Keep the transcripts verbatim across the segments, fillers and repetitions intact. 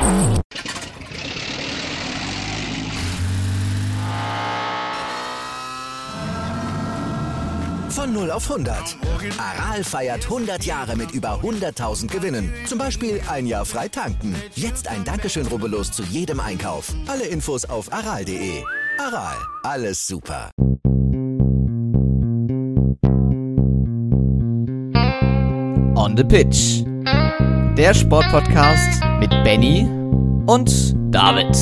Von null auf hundert. Aral feiert hundert Jahre mit über hunderttausend Gewinnen. Zum Beispiel ein Jahr frei tanken. Jetzt ein Dankeschön, rubbellos zu jedem Einkauf. Alle Infos auf aral punkt de. Aral, alles super. On the Pitch. Der Sportpodcast mit Benny und David.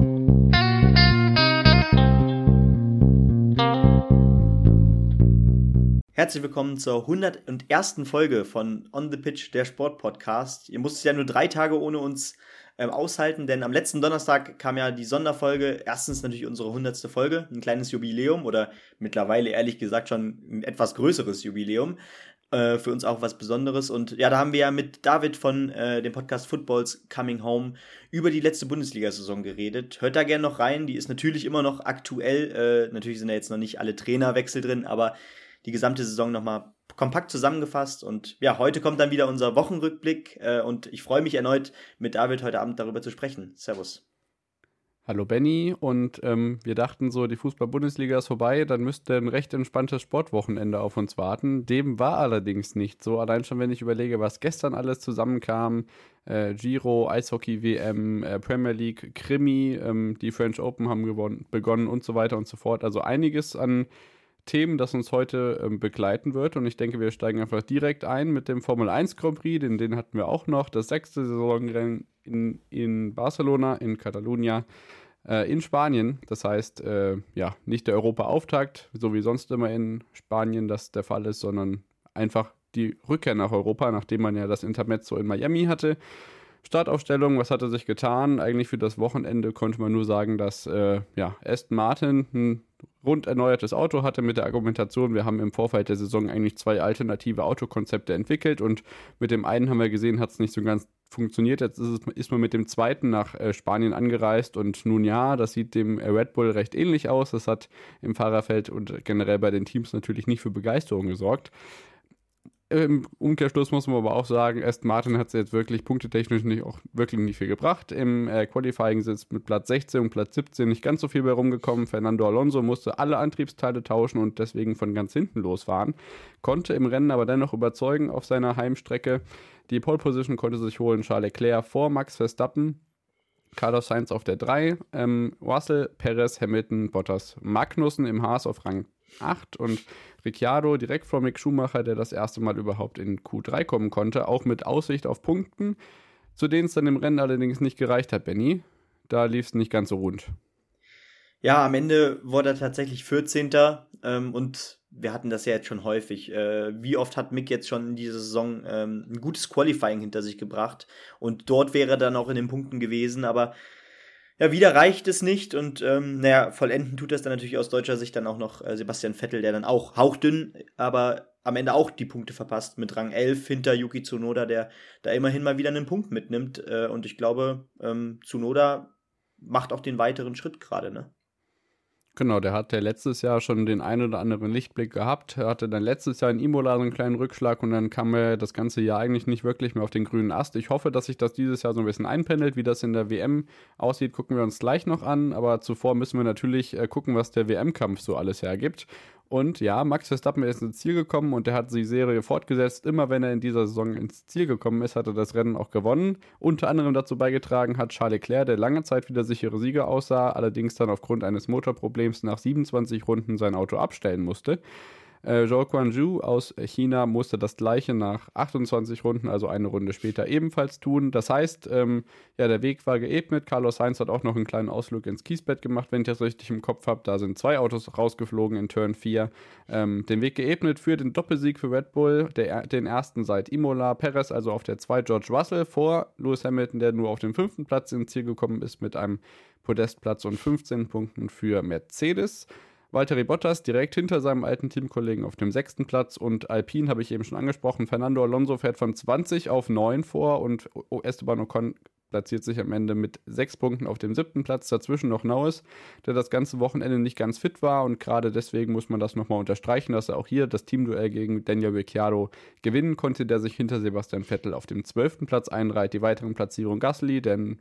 Herzlich willkommen zur hundertersten Folge von On the Pitch, der Sportpodcast. Ihr musstet ja nur drei Tage ohne uns ähm, aushalten, denn am letzten Donnerstag kam ja die Sonderfolge. Erstens natürlich unsere hundertste Folge, ein kleines Jubiläum oder mittlerweile ehrlich gesagt schon ein etwas größeres Jubiläum. Äh, für uns auch was Besonderes. Und ja, da haben wir ja mit David von äh, dem Podcast Football's Coming Home über die letzte Bundesliga-Saison geredet. Hört da gerne noch rein, die ist natürlich immer noch aktuell. Äh, natürlich sind da jetzt noch nicht alle Trainerwechsel drin, aber die gesamte Saison nochmal kompakt zusammengefasst. Und ja, heute kommt dann wieder unser Wochenrückblick äh, und ich freue mich erneut, mit David heute Abend darüber zu sprechen. Servus. Hallo Benny, und ähm, wir dachten so, die Fußball-Bundesliga ist vorbei, dann müsste ein recht entspanntes Sportwochenende auf uns warten. Dem war allerdings nicht so. Allein schon, wenn ich überlege, was gestern alles zusammenkam, äh, Giro, Eishockey-W M, äh, Premier League, Krimi, ähm, die French Open haben gewonnen, begonnen und so weiter und so fort. Also einiges an Themen, das uns heute ähm, begleiten wird, und ich denke, wir steigen einfach direkt ein mit dem Formel eins Grand Prix, den, den hatten wir auch noch, das sechste Saisonrennen in, in Barcelona, in Catalunya, äh, in Spanien, das heißt, äh, ja, nicht der Europa-Auftakt, so wie sonst immer in Spanien das der Fall ist, sondern einfach die Rückkehr nach Europa, nachdem man ja das Intermezzo in Miami hatte. Startaufstellung, was hatte sich getan? Eigentlich für das Wochenende konnte man nur sagen, dass äh, ja, Aston Martin ein rund erneuertes Auto hatte mit der Argumentation, wir haben im Vorfeld der Saison eigentlich zwei alternative Autokonzepte entwickelt und mit dem einen haben wir gesehen, hat es nicht so ganz funktioniert. Jetzt ist, es, ist man mit dem zweiten nach äh, Spanien angereist und nun ja, das sieht dem Red Bull recht ähnlich aus. Das hat im Fahrerfeld und generell bei den Teams natürlich nicht für Begeisterung gesorgt. Im Umkehrschluss muss man aber auch sagen, Aston Martin hat es jetzt wirklich punktetechnisch nicht, auch wirklich nicht viel gebracht. Im äh, Qualifying sind mit Platz sechzehn und Platz siebzehn nicht ganz so viel bei rumgekommen. Fernando Alonso musste alle Antriebsteile tauschen und deswegen von ganz hinten losfahren. Konnte im Rennen aber dennoch überzeugen auf seiner Heimstrecke. Die Pole Position konnte sich holen Charles Leclerc vor Max Verstappen, Carlos Sainz auf der drei, ähm, Russell, Perez, Hamilton, Bottas, Magnussen im Haas auf Rang acht und Ricciardo direkt vor Mick Schumacher, der das erste Mal überhaupt in Q drei kommen konnte, auch mit Aussicht auf Punkten, zu denen es dann im Rennen allerdings nicht gereicht hat, Benny. Da lief es nicht ganz so rund. Ja, am Ende wurde er tatsächlich vierzehnter Ähm, und wir hatten das ja jetzt schon häufig. Äh, wie oft hat Mick jetzt schon in dieser Saison ähm, ein gutes Qualifying hinter sich gebracht und dort wäre er dann auch in den Punkten gewesen, aber ja, wieder reicht es nicht und ähm, naja, vollenden tut das dann natürlich aus deutscher Sicht dann auch noch äh, Sebastian Vettel, der dann auch hauchdünn, aber am Ende auch die Punkte verpasst mit Rang elf hinter Yuki Tsunoda, der da immerhin mal wieder einen Punkt mitnimmt äh, und ich glaube, ähm, Tsunoda macht auch den weiteren Schritt gerade, ne? Genau, der hat ja letztes Jahr schon den einen oder anderen Lichtblick gehabt. Er hatte dann letztes Jahr in Imola so einen kleinen Rückschlag und dann kam er das ganze Jahr eigentlich nicht wirklich mehr auf den grünen Ast. Ich hoffe, dass sich das dieses Jahr so ein bisschen einpendelt. Wie das in der W M aussieht, gucken wir uns gleich noch an. Aber zuvor müssen wir natürlich äh, gucken, was der W M-Kampf so alles hergibt. Und ja, Max Verstappen ist ins Ziel gekommen und er hat die Serie fortgesetzt. Immer wenn er in dieser Saison ins Ziel gekommen ist, hat er das Rennen auch gewonnen. Unter anderem dazu beigetragen hat Charles Leclerc, der lange Zeit wie der sichere Sieger aussah, allerdings dann aufgrund eines Motorproblems nach siebenundzwanzig Runden sein Auto abstellen musste. Äh, Zhou Guanyu aus China musste das gleiche nach achtundzwanzig Runden, also eine Runde später, ebenfalls tun. Das heißt, ähm, ja, der Weg war geebnet. Carlos Sainz hat auch noch einen kleinen Ausflug ins Kiesbett gemacht, wenn ich das richtig im Kopf habe. Da sind zwei Autos rausgeflogen in Turn vier. Ähm, den Weg geebnet für den Doppelsieg für Red Bull, der, den ersten seit Imola. Perez also auf der zwei, George Russell vor Lewis Hamilton, der nur auf den fünften Platz ins Ziel gekommen ist mit einem Podestplatz und fünfzehn Punkten für Mercedes. Valtteri Bottas direkt hinter seinem alten Teamkollegen auf dem sechsten Platz und Alpine habe ich eben schon angesprochen. Fernando Alonso fährt von zwanzig auf neun vor und Esteban Ocon platziert sich am Ende mit sechs Punkten auf dem siebten Platz. Dazwischen noch Norris, der das ganze Wochenende nicht ganz fit war und gerade deswegen muss man das nochmal unterstreichen, dass er auch hier das Teamduell gegen Daniel Ricciardo gewinnen konnte, der sich hinter Sebastian Vettel auf dem zwölften Platz einreiht. Die weiteren Platzierungen Gasly, denn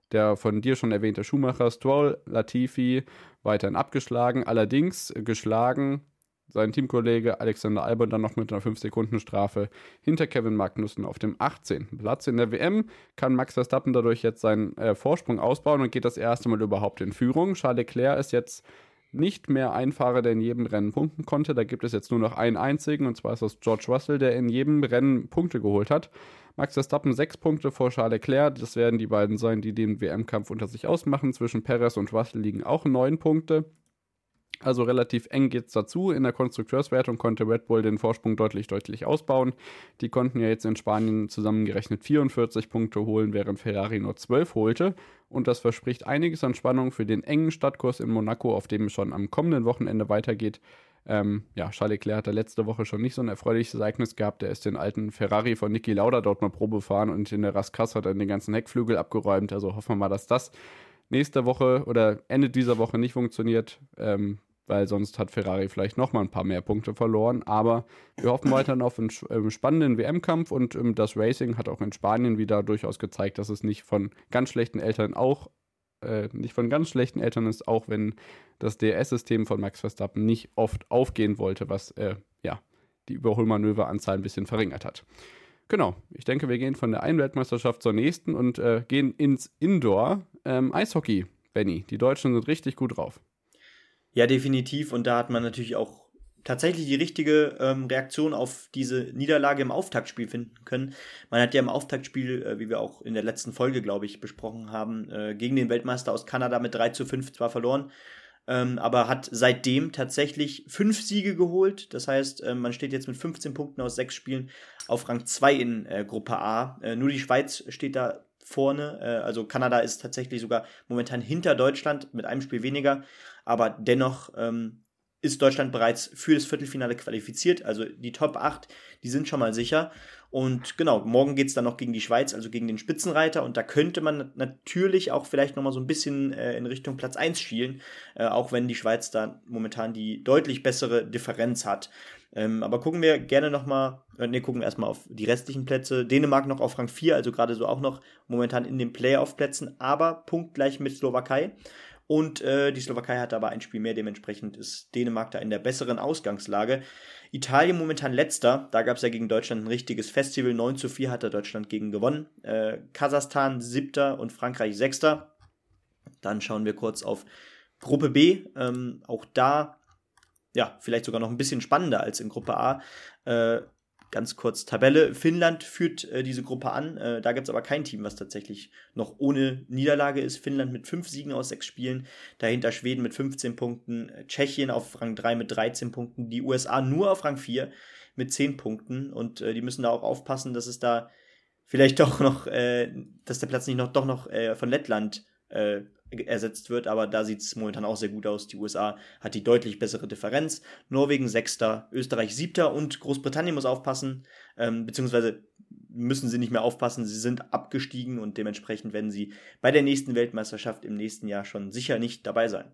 der von dir schon erwähnte Schumacher, Stroll, Latifi weiterhin abgeschlagen, allerdings geschlagen sein Teamkollege Alexander Albon dann noch mit einer fünf Sekunden Strafe hinter Kevin Magnussen auf dem achtzehnten Platz. In der W M kann Max Verstappen dadurch jetzt seinen äh, Vorsprung ausbauen und geht das erste Mal überhaupt in Führung. Charles Leclerc ist jetzt nicht mehr ein Fahrer, der in jedem Rennen punkten konnte. Da gibt es jetzt nur noch einen einzigen, und zwar ist das George Russell, der in jedem Rennen Punkte geholt hat. Max Verstappen sechs Punkte vor Charles Leclerc. Das werden die beiden sein, die den W M-Kampf unter sich ausmachen. Zwischen Perez und Russell liegen auch neun Punkte. Also relativ eng geht's dazu. In der Konstrukteurswertung konnte Red Bull den Vorsprung deutlich, deutlich ausbauen. Die konnten ja jetzt in Spanien zusammengerechnet vierundvierzig Punkte holen, während Ferrari nur zwölf holte. Und das verspricht einiges an Spannung für den engen Stadtkurs in Monaco, auf dem es schon am kommenden Wochenende weitergeht. Ähm, ja, Charles Leclerc hatte letzte Woche schon nicht so ein erfreuliches Ereignis gehabt. Er ist den alten Ferrari von Niki Lauda dort mal Probe fahren und in der Rascasse hat er den ganzen Heckflügel abgeräumt. Also hoffen wir mal, dass das nächste Woche oder Ende dieser Woche nicht funktioniert, ähm, weil sonst hat Ferrari vielleicht nochmal ein paar mehr Punkte verloren. Aber wir hoffen weiterhin auf einen äh, spannenden W M-Kampf und ähm, das Racing hat auch in Spanien wieder durchaus gezeigt, dass es nicht von ganz schlechten Eltern auch äh, nicht von ganz schlechten Eltern ist, auch wenn das D R S-System von Max Verstappen nicht oft aufgehen wollte, was äh, ja die Überholmanöveranzahl ein bisschen verringert hat. Genau, ich denke, wir gehen von der einen Weltmeisterschaft zur nächsten und äh, gehen ins Indoor. Ähm, Eishockey, Benny, die Deutschen sind richtig gut drauf. Ja, definitiv. Und da hat man natürlich auch tatsächlich die richtige ähm, Reaktion auf diese Niederlage im Auftaktspiel finden können. Man hat ja im Auftaktspiel, äh, wie wir auch in der letzten Folge, glaube ich, besprochen haben, äh, gegen den Weltmeister aus Kanada mit drei zu fünf zwar verloren, ähm, aber hat seitdem tatsächlich fünf Siege geholt. Das heißt, äh, man steht jetzt mit fünfzehn Punkten aus sechs Spielen auf Rang zwei in äh, Gruppe A. Äh, nur die Schweiz steht da vorne. Äh, also Kanada ist tatsächlich sogar momentan hinter Deutschland mit einem Spiel weniger. Aber dennoch ähm, ist Deutschland bereits für das Viertelfinale qualifiziert. Also die Top acht, die sind schon mal sicher. Und genau, morgen geht es dann noch gegen die Schweiz, also gegen den Spitzenreiter. Und da könnte man natürlich auch vielleicht nochmal so ein bisschen äh, in Richtung Platz eins schielen. Äh, auch wenn die Schweiz da momentan die deutlich bessere Differenz hat. Ähm, aber gucken wir gerne nochmal, äh, ne, gucken wir erstmal auf die restlichen Plätze. Dänemark noch auf Rang vier, also gerade so auch noch momentan in den Playoff-Plätzen, aber punktgleich mit Slowakei. Und äh, die Slowakei hat aber ein Spiel mehr, dementsprechend ist Dänemark da in der besseren Ausgangslage. Italien momentan letzter, da gab es ja gegen Deutschland ein richtiges Festival, neun zu vier hat da Deutschland gegen gewonnen. Äh, Kasachstan siebter und Frankreich sechster. Dann schauen wir kurz auf Gruppe B, ähm, auch da, ja, vielleicht sogar noch ein bisschen spannender als in Gruppe A. Äh, Ganz kurz Tabelle. Finnland führt äh, diese Gruppe an. Äh, da gibt es aber kein Team, was tatsächlich noch ohne Niederlage ist. Finnland mit fünf Siegen aus sechs Spielen. Dahinter Schweden mit fünfzehn Punkten. Tschechien auf Rang drei mit dreizehn Punkten. Die U S A nur auf Rang vier mit zehn Punkten. Und äh, die müssen da auch aufpassen, dass es da vielleicht doch noch, äh, dass der Platz nicht noch doch noch äh, von Lettland äh, ersetzt wird, aber da sieht es momentan auch sehr gut aus. Die U S A hat die deutlich bessere Differenz. Norwegen sechster, Österreich siebter und Großbritannien muss aufpassen, ähm, beziehungsweise müssen sie nicht mehr aufpassen, sie sind abgestiegen und dementsprechend werden sie bei der nächsten Weltmeisterschaft im nächsten Jahr schon sicher nicht dabei sein.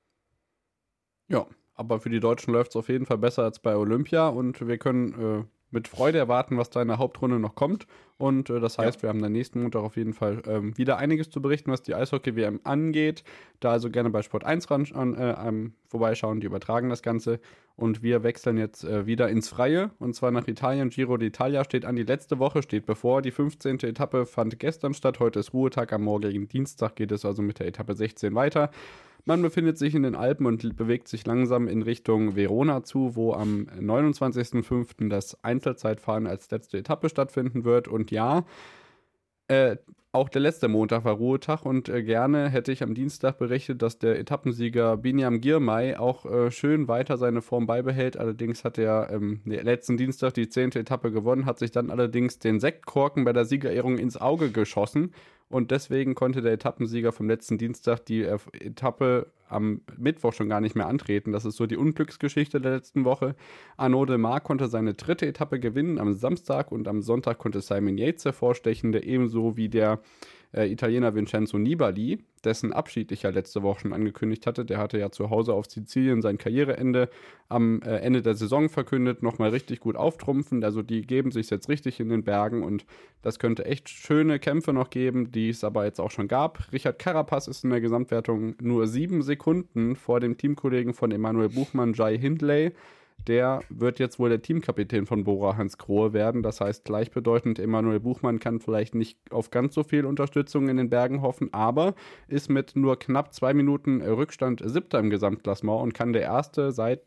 Ja, aber für die Deutschen läuft es auf jeden Fall besser als bei Olympia und wir können äh, mit Freude erwarten, was da in der Hauptrunde noch kommt. Und äh, das heißt, ja. wir haben dann nächsten Montag auf jeden Fall ähm, wieder einiges zu berichten, was die Eishockey-W M angeht. Da also gerne bei Sport eins ran, äh, ähm, vorbeischauen, die übertragen das Ganze. Und wir wechseln jetzt äh, wieder ins Freie, und zwar nach Italien. Giro d'Italia steht an, die letzte Woche steht bevor. Die fünfzehnte Etappe fand gestern statt, heute ist Ruhetag, am morgigen Dienstag geht es also mit der Etappe sechzehn weiter. Man befindet sich in den Alpen und bewegt sich langsam in Richtung Verona zu, wo am neunundzwanzigsten fünften das Einzelzeitfahren als letzte Etappe stattfinden wird. Und ja, äh, auch der letzte Montag war Ruhetag und äh, gerne hätte ich am Dienstag berichtet, dass der Etappensieger Biniam Girmay auch äh, schön weiter seine Form beibehält. Allerdings hat er ähm, letzten Dienstag die zehnte Etappe gewonnen, hat sich dann allerdings den Sektkorken bei der Siegerehrung ins Auge geschossen. Und deswegen konnte der Etappensieger vom letzten Dienstag die äh, Etappe am Mittwoch schon gar nicht mehr antreten. Das ist so die Unglücksgeschichte der letzten Woche. Arnaud Démare konnte seine dritte Etappe gewinnen am Samstag und am Sonntag konnte Simon Yates hervorstechen, der ebenso wie der äh, Italiener Vincenzo Nibali, dessen Abschied ich ja letzte Woche schon angekündigt hatte. Der hatte ja zu Hause auf Sizilien sein Karriereende am äh, Ende der Saison verkündet, nochmal richtig gut auftrumpfen. Also die geben sich jetzt richtig in den Bergen und das könnte echt schöne Kämpfe noch geben, die es aber jetzt auch schon gab. Richard Carapaz ist in der Gesamtwertung nur sieben Sekunden vor dem Teamkollegen von Emanuel Buchmann, Jai Hindley. Der wird jetzt wohl der Teamkapitän von Bora Hansgrohe werden. Das heißt, gleichbedeutend, Emanuel Buchmann kann vielleicht nicht auf ganz so viel Unterstützung in den Bergen hoffen, aber ist mit nur knapp zwei Minuten Rückstand Siebter im Gesamtklassement und kann der erste seit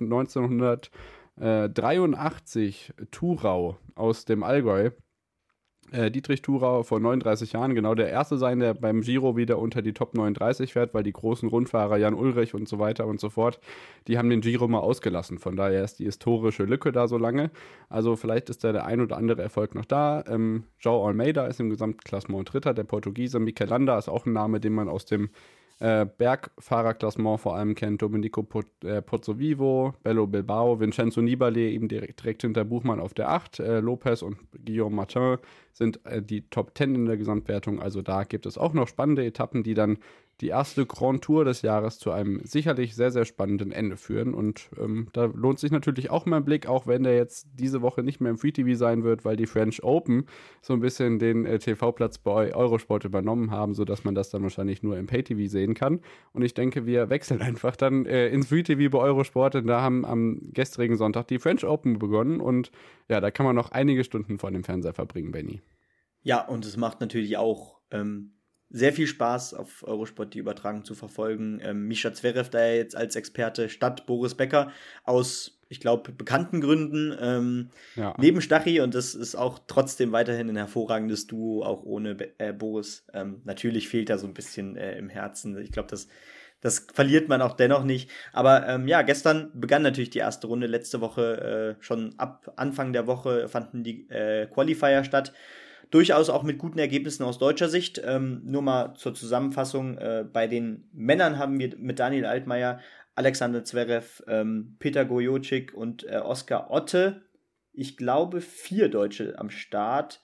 neunzehnhundertdreiundachtzig Thurau aus dem Allgäu, Äh, Dietrich Thurau vor neununddreißig Jahren, genau der Erste sein, der beim Giro wieder unter die Top neununddreißig fährt, weil die großen Rundfahrer Jan Ulrich und so weiter und so fort, die haben den Giro mal ausgelassen. Von daher ist die historische Lücke da so lange. Also vielleicht ist da der ein oder andere Erfolg noch da. Ähm, João Almeida ist im Gesamtklassement Dritter, der Portugiese. Mikel Landa ist auch ein Name, den man aus dem Äh, Bergfahrerklassement vor allem kennt. Domenico Pot- äh, Pozzovivo, Bello Bilbao, Vincenzo Nibali eben direkt, direkt hinter Buchmann auf der acht. Äh, Lopez und Guillaume Martin sind äh, die Top zehn in der Gesamtwertung. Also da gibt es auch noch spannende Etappen, die dann die erste Grand Tour des Jahres zu einem sicherlich sehr, sehr spannenden Ende führen. Und ähm, da lohnt sich natürlich auch mal ein Blick, auch wenn der jetzt diese Woche nicht mehr im Free T V sein wird, weil die French Open so ein bisschen den äh, T V-Platz bei Eurosport übernommen haben, sodass man das dann wahrscheinlich nur im Pay T V sehen kann. Und ich denke, wir wechseln einfach dann äh, ins Free T V bei Eurosport, denn da haben am gestrigen Sonntag die French Open begonnen und ja, da kann man noch einige Stunden vor dem Fernseher verbringen, Benny. Ja, und es macht natürlich auch ähm, sehr viel Spaß, auf Eurosport die Übertragung zu verfolgen. Ähm, Mischa Zverev da jetzt als Experte statt Boris Becker aus, ich glaube, bekannten Gründen ähm, ja. neben Stachy, und das ist auch trotzdem weiterhin ein hervorragendes Duo, auch ohne Be- äh, Boris. Ähm, natürlich fehlt er so ein bisschen äh, im Herzen. Ich glaube, das, das verliert man auch dennoch nicht. Aber ähm, ja, gestern begann natürlich die erste Runde. Letzte Woche, äh, schon ab Anfang der Woche, fanden die äh, Qualifier statt. Durchaus auch mit guten Ergebnissen aus deutscher Sicht. Ähm, nur mal zur Zusammenfassung. Äh, bei den Männern haben wir mit Daniel Altmaier, Alexander Zverev, ähm, Peter Gojocic und äh, Oskar Otte, ich glaube, vier Deutsche am Start.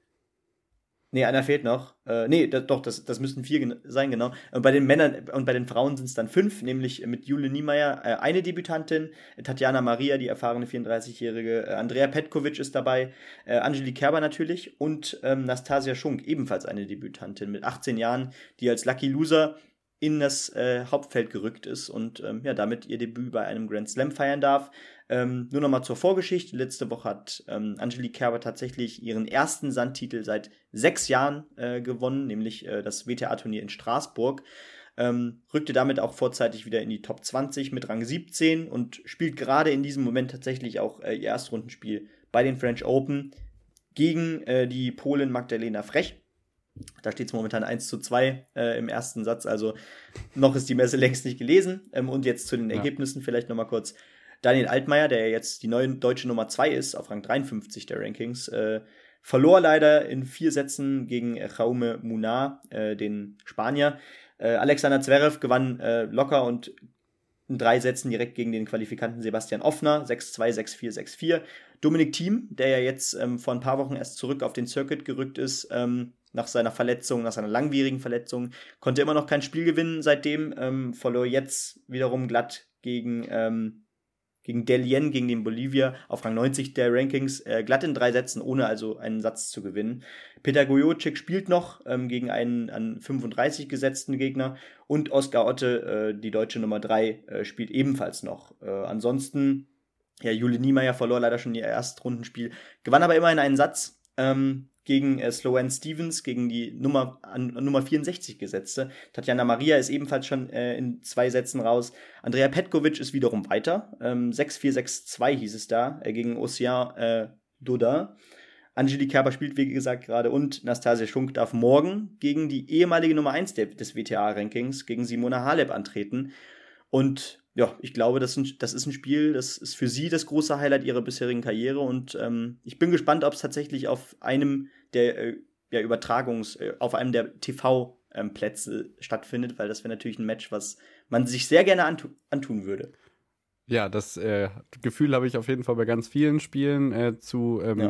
Nee, einer fehlt noch. Äh, nee, das, doch, das, das müssten vier gen- sein, genau. Und bei den Männern und bei den Frauen sind es dann fünf, nämlich mit Jule Niemeyer äh, eine Debütantin, äh, Tatjana Maria, die erfahrene vierunddreißigjährige, äh, Andrea Petkovic ist dabei, äh, Angelique Kerber natürlich und ähm, Nastasia Schunk, ebenfalls eine Debütantin mit achtzehn Jahren, die als Lucky Loser in das äh, Hauptfeld gerückt ist und ähm, ja, damit ihr Debüt bei einem Grand Slam feiern darf. Ähm, nur nochmal zur Vorgeschichte. Letzte Woche hat ähm, Angelique Kerber tatsächlich ihren ersten Sandtitel seit sechs Jahren äh, gewonnen, nämlich äh, das W T A-Turnier in Straßburg. Ähm, rückte damit auch vorzeitig wieder in die Top zwanzig mit Rang siebzehn und spielt gerade in diesem Moment tatsächlich auch äh, ihr Erstrundenspiel bei den French Open gegen äh, die Polin Magdalena Frech. Da steht es momentan eins zu zwei äh, im ersten Satz, also noch ist die Messe längst nicht gelesen. Ähm, und jetzt zu den ja. Ergebnissen vielleicht nochmal kurz. Daniel Altmaier, der jetzt die neue deutsche Nummer zwei ist, auf Rang dreiundfünfzig der Rankings, äh, verlor leider in vier Sätzen gegen Jaume Munar, äh, den Spanier. Äh, Alexander Zverev gewann äh, locker und in drei Sätzen direkt gegen den Qualifikanten Sebastian Offner, sechs zwei, sechs vier, sechs vier. Dominik Thiem, der ja jetzt ähm, vor ein paar Wochen erst zurück auf den Circuit gerückt ist, ähm, nach seiner Verletzung, nach seiner langwierigen Verletzung, konnte immer noch kein Spiel gewinnen seitdem, ähm, verlor jetzt wiederum glatt gegen, ähm, gegen Delien, gegen den Bolivier, auf Rang neunzig der Rankings, äh, glatt in drei Sätzen, ohne also einen Satz zu gewinnen. Peter Gojocic spielt noch ähm, gegen einen an fünfunddreißig gesetzten Gegner und Oskar Otte, äh, die deutsche Nummer drei, äh, spielt ebenfalls noch. Äh, ansonsten, ja, Jule Niemeyer verlor leider schon ihr Erstrundenspiel, gewann aber immerhin einen Satz, ähm, gegen äh, Sloane Stevens, gegen die Nummer an, an Nummer vierundsechzig gesetzte. Tatjana Maria ist ebenfalls schon äh, in zwei Sätzen raus. Andrea Petkovic ist wiederum weiter. Ähm, sechs vier, sechs zwei hieß es da, äh, gegen Ocean äh, Dodin. Angelique Kerber spielt, wie gesagt, gerade und Nastasia Schunk darf morgen gegen die ehemalige Nummer eins der, des W T A-Rankings, gegen Simona Halep antreten. Und ja, ich glaube, das ist, ein, das ist ein Spiel, das ist für sie das große Highlight ihrer bisherigen Karriere und ähm, ich bin gespannt, ob es tatsächlich auf einem der äh, ja, Übertragungs-, äh, auf einem der T V-Plätze ähm, stattfindet, weil das wäre natürlich ein Match, was man sich sehr gerne antu- antun würde. Ja, das äh, Gefühl habe ich auf jeden Fall bei ganz vielen Spielen äh, zu ähm, ja.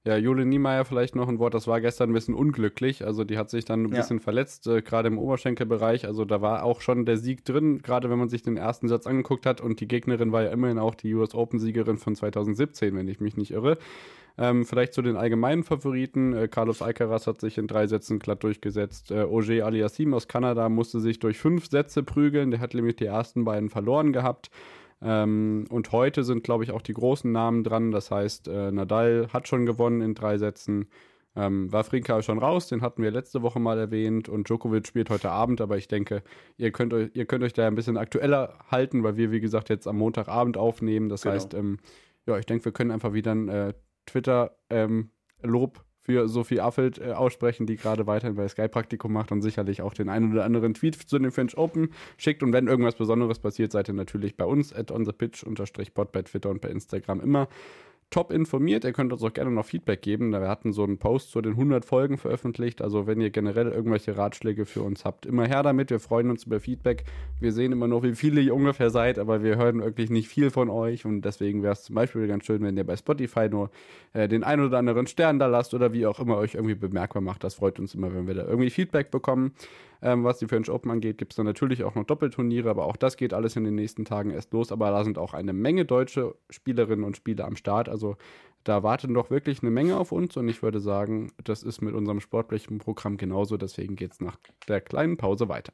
Ja, Jule Niemeyer vielleicht noch ein Wort, das war gestern ein bisschen unglücklich, also die hat sich dann ein Ja. bisschen verletzt, äh, gerade im Oberschenkelbereich, also da war auch schon der Sieg drin, gerade wenn man sich den ersten Satz angeguckt hat und die Gegnerin war ja immerhin auch die U S Open-Siegerin von zweitausendsiebzehn, wenn ich mich nicht irre. Ähm, vielleicht zu den allgemeinen Favoriten, äh, Carlos Alcaraz hat sich in drei Sätzen glatt durchgesetzt, äh, Auger Aliassime aus Kanada musste sich durch fünf Sätze prügeln, der hat nämlich die ersten beiden verloren gehabt. Ähm, und heute sind, glaube ich, auch die großen Namen dran. Das heißt, äh, Nadal hat schon gewonnen in drei Sätzen. Ähm, Wawrinka ist schon raus, den hatten wir letzte Woche mal erwähnt. Und Djokovic spielt heute Abend, aber ich denke, ihr könnt euch, ihr könnt euch da ein bisschen aktueller halten, weil wir, wie gesagt, jetzt am Montagabend aufnehmen. Das Genau. heißt, ähm, ja, ich denke, wir können einfach wieder ein äh, Twitter-Lob ähm, für Sophie Affelt äh, aussprechen, die gerade weiterhin bei Sky Praktikum macht und sicherlich auch den einen oder anderen Tweet zu den French Open schickt. Und wenn irgendwas Besonderes passiert, seid ihr natürlich bei uns at onthepitch-pod bei Twitter und bei Instagram immer top informiert. Ihr könnt uns auch gerne noch Feedback geben. Wir hatten so einen Post zu den hundert Folgen veröffentlicht. Also wenn ihr generell irgendwelche Ratschläge für uns habt, immer her damit. Wir freuen uns über Feedback. Wir sehen immer noch, wie viele ihr ungefähr seid, aber wir hören wirklich nicht viel von euch. Und deswegen wäre es zum Beispiel ganz schön, wenn ihr bei Spotify nur äh, den einen oder anderen Stern da lasst oder wie auch immer euch irgendwie bemerkbar macht. Das freut uns immer, wenn wir da irgendwie Feedback bekommen. Ähm, was die French Open angeht, gibt es dann natürlich auch noch Doppelturniere, aber auch das geht alles in den nächsten Tagen erst los. Aber da sind auch eine Menge deutsche Spielerinnen und Spieler am Start. Also da warten doch wirklich eine Menge auf uns und ich würde sagen, das ist mit unserem sportlichen Programm genauso. Deswegen geht es nach der kleinen Pause weiter.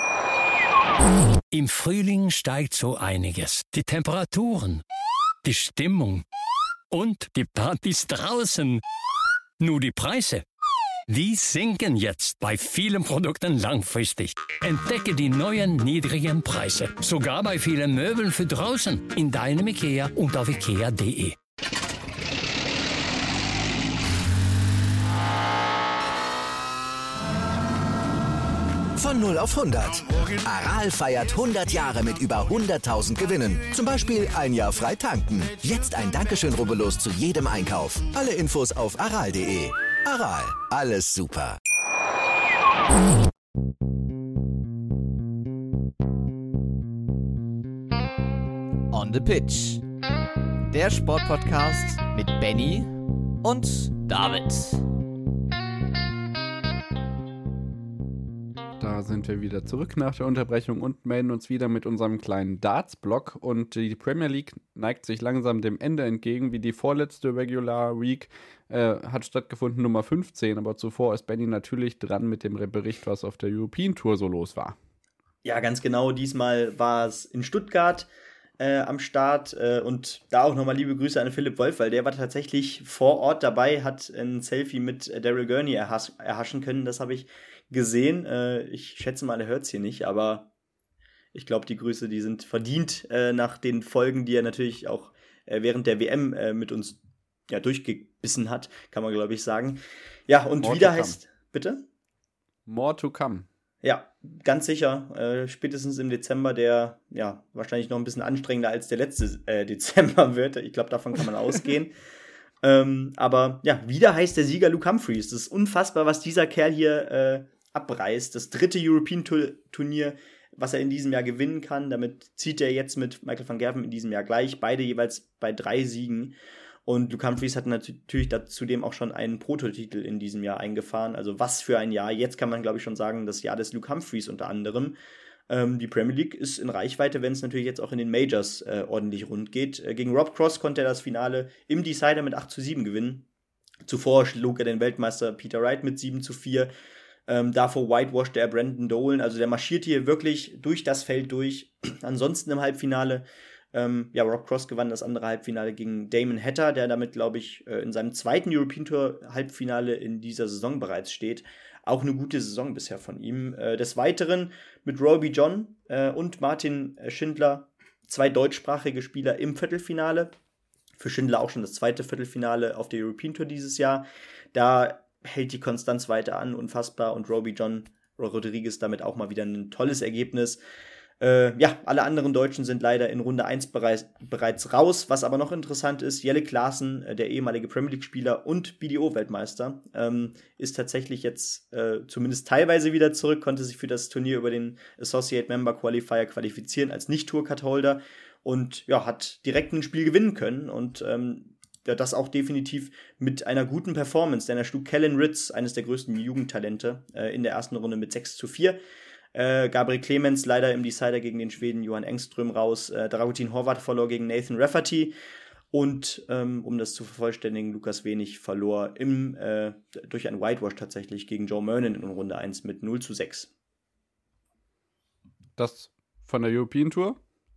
Im Frühling steigt so einiges. Die Temperaturen, die Stimmung und die Partys draußen. Nur die Preise, die sinken jetzt bei vielen Produkten langfristig. Entdecke die neuen niedrigen Preise. Sogar bei vielen Möbeln für draußen. In deinem IKEA und auf ikea punkt de. Von null auf hundert. Aral feiert hundert Jahre mit über hunderttausend Gewinnen. Zum Beispiel ein Jahr frei tanken. Jetzt ein Dankeschön, rubbellos zu jedem Einkauf. Alle Infos auf aral punkt de. Aral, alles super. On the Pitch. Der Sportpodcast mit Benny und David. Da sind wir wieder zurück nach der Unterbrechung und melden uns wieder mit unserem kleinen Darts-Block. Und die Premier League neigt sich langsam dem Ende entgegen, wie die vorletzte Regular Week äh, hat stattgefunden, Nummer fünfzehn. Aber zuvor ist Benny natürlich dran mit dem Bericht, was auf der European Tour so los war. Ja, ganz genau. Diesmal war es in Stuttgart äh, am Start. Äh, und da auch nochmal liebe Grüße an Philipp Wolf, weil der war tatsächlich vor Ort dabei, hat ein Selfie mit Daryl Gurney erhas- erhaschen können. Das habe ich gesehen. Äh, ich schätze mal, er hört es hier nicht, aber ich glaube, die Grüße, die sind verdient äh, nach den Folgen, die er natürlich auch äh, während der W M äh, mit uns ja, durchgebissen hat, kann man, glaube ich, sagen. Ja, und More wieder to come. heißt, bitte? More to come. Ja, ganz sicher. Äh, spätestens im Dezember, der ja wahrscheinlich noch ein bisschen anstrengender als der letzte äh, Dezember wird. Ich glaube, davon kann man ausgehen. Ähm, aber ja, wieder heißt der Sieger Luke Humphreys. Das ist unfassbar, was dieser Kerl hier äh, abreißt. Das dritte European-Turnier, was er in diesem Jahr gewinnen kann. Damit zieht er jetzt mit Michael van Gerwen in diesem Jahr gleich. Beide jeweils bei drei Siegen. Und Luke Humphreys hat natürlich zudem auch schon einen Prototitel in diesem Jahr eingefahren. Also was für ein Jahr. Jetzt kann man, glaube ich, schon sagen, das Jahr des Luke Humphreys unter anderem. Ähm, die Premier League ist in Reichweite, wenn es natürlich jetzt auch in den Majors äh, ordentlich rund geht. Äh, gegen Rob Cross konnte er das Finale im Decider mit acht zu sieben gewinnen. Zuvor schlug er den Weltmeister Peter Wright mit sieben zu vier. Ähm, davor whitewashte er Brandon Dolan. Also der marschiert hier wirklich durch das Feld durch. Ansonsten im Halbfinale, ähm, ja, Rob Cross gewann das andere Halbfinale gegen Damon Hatter, der damit, glaube ich, äh, in seinem zweiten European Tour Halbfinale in dieser Saison bereits steht. Auch eine gute Saison bisher von ihm. Äh, des Weiteren mit Roby John äh, und Martin Schindler, zwei deutschsprachige Spieler im Viertelfinale. Für Schindler auch schon das zweite Viertelfinale auf der European Tour dieses Jahr. Da hält die Konstanz weiter an, unfassbar. Und Roby John Rodriguez damit auch mal wieder ein tolles Ergebnis. Äh, ja, alle anderen Deutschen sind leider in Runde eins bereits, bereits raus. Was aber noch interessant ist, Jelle Klaassen, äh, der ehemalige Premier League-Spieler und B D O-Weltmeister, ähm, ist tatsächlich jetzt äh, zumindest teilweise wieder zurück, konnte sich für das Turnier über den Associate Member Qualifier qualifizieren als Nicht-Tour-Card-Holder und ja, hat direkt ein Spiel gewinnen können. Und ähm, ja, das auch definitiv mit einer guten Performance, denn er schlug Kellen Ritz, eines der größten Jugendtalente, äh, in der ersten Runde mit sechs zu vier. Äh, Gabriel Clemens leider im Decider gegen den Schweden Johan Engström raus. Äh, Dragutin Horvath verlor gegen Nathan Rafferty. Und ähm, um das zu vervollständigen, Lukas Wenig verlor im, äh, durch ein Whitewash tatsächlich gegen Joe Mernon in Runde eins mit null zu sechs. Das von der European Tour.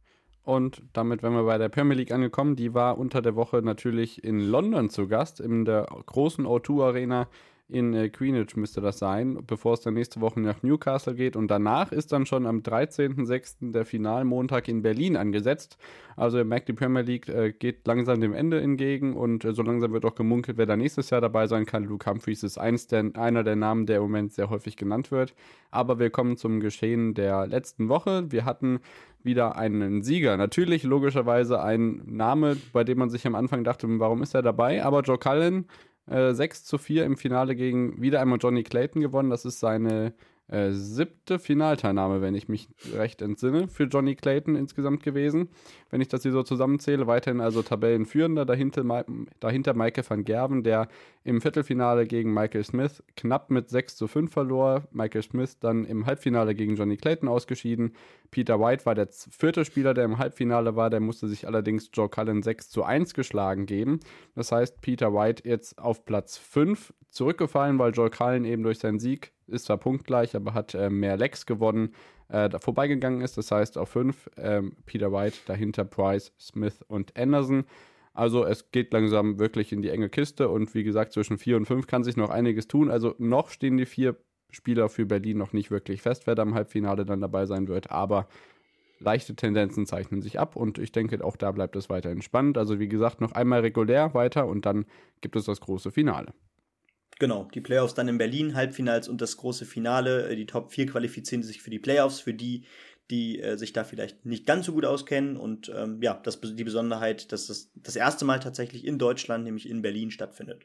Und damit wären wir bei der Premier League angekommen. Die war unter der Woche natürlich in London zu Gast, in der großen O zwei Arena in äh, Greenwich müsste das sein, bevor es dann nächste Woche nach Newcastle geht. Und danach ist dann schon am dreizehnten sechsten der Finalmontag in Berlin angesetzt. Also ihr merkt, die Premier League äh, geht langsam dem Ende entgegen und äh, so langsam wird auch gemunkelt, wer da nächstes Jahr dabei sein kann. Luke Humphries ist eins der, einer der Namen, der im Moment sehr häufig genannt wird. Aber wir kommen zum Geschehen der letzten Woche. Wir hatten wieder einen Sieger. Natürlich logischerweise ein Name, bei dem man sich am Anfang dachte, warum ist er dabei? Aber Joe Cullen, äh, sechs zu vier im Finale gegen wieder einmal Johnny Clayton gewonnen. Das ist seine äh, siebte Finalteilnahme, wenn ich mich recht entsinne, für Johnny Clayton insgesamt gewesen. Wenn ich das hier so zusammenzähle, weiterhin also Tabellenführender, dahinter, dahinter Michael van Gerwen, der im Viertelfinale gegen Michael Smith knapp mit sechs zu fünf verlor. Michael Smith dann im Halbfinale gegen Johnny Clayton ausgeschieden. Peter White war der vierte Spieler, der im Halbfinale war. Der musste sich allerdings Joe Cullen sechs zu eins geschlagen geben. Das heißt, Peter White jetzt auf Platz fünf zurückgefallen, weil Joe Cullen eben durch seinen Sieg, ist zwar punktgleich, aber hat äh, mehr Legs gewonnen, äh, da vorbeigegangen ist. Das heißt auf fünf ähm, Peter White, dahinter Price, Smith und Anderson. Also es geht langsam wirklich in die enge Kiste und wie gesagt, zwischen vier und fünf kann sich noch einiges tun. Also noch stehen die vier Spieler für Berlin noch nicht wirklich fest, wer da im Halbfinale dann dabei sein wird, aber leichte Tendenzen zeichnen sich ab und ich denke, auch da bleibt es weiterhin spannend. Also wie gesagt, noch einmal regulär weiter und dann gibt es das große Finale. Genau, die Playoffs dann in Berlin, Halbfinals und das große Finale. Die Top vier qualifizieren sich für die Playoffs, für die, die äh, sich da vielleicht nicht ganz so gut auskennen. Und ähm, ja, das die Besonderheit, dass das das erste Mal tatsächlich in Deutschland, nämlich in Berlin, stattfindet.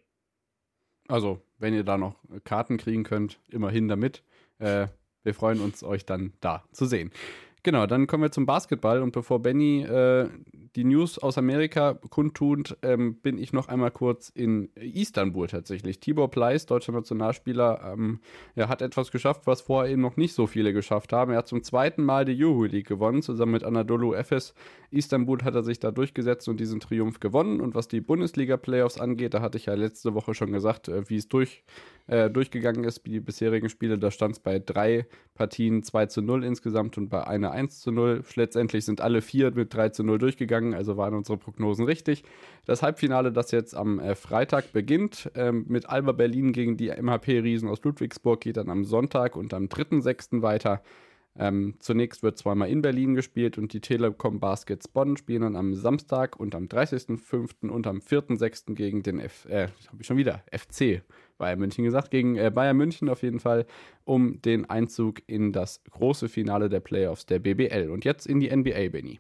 Also, wenn ihr da noch Karten kriegen könnt, immerhin damit. Äh, wir freuen uns, euch dann da zu sehen. Genau, dann kommen wir zum Basketball und bevor Benny äh, die News aus Amerika kundtut, ähm, bin ich noch einmal kurz in Istanbul tatsächlich. Tibor Pleiss, deutscher Nationalspieler, ähm, er hat etwas geschafft, was vorher eben noch nicht so viele geschafft haben. Er hat zum zweiten Mal die Euroleague gewonnen, zusammen mit Anadolu Efes. Istanbul hat er sich da durchgesetzt und diesen Triumph gewonnen. Und was die Bundesliga-Playoffs angeht, da hatte ich ja letzte Woche schon gesagt, äh, wie es durch, äh, durchgegangen ist, die bisherigen Spiele. Da stand es bei drei Partien zwei zu null insgesamt und bei einer eins zu null. Letztendlich sind alle vier mit drei zu null durchgegangen, also waren unsere Prognosen richtig. Das Halbfinale, das jetzt am äh, Freitag beginnt, ähm, mit Alba Berlin gegen die M H P-Riesen aus Ludwigsburg, geht dann am Sonntag und am dritten sechsten weiter. Ähm, zunächst wird zweimal in Berlin gespielt und die Telekom Baskets Bonn spielen dann am Samstag und am dreißigsten fünften und am vierten sechsten gegen den F, äh, habe ich schon wieder, F C Bayern München gesagt, gegen äh, Bayern München auf jeden Fall, um den Einzug in das große Finale der Playoffs der B B L. Und jetzt in die N B A, Benny.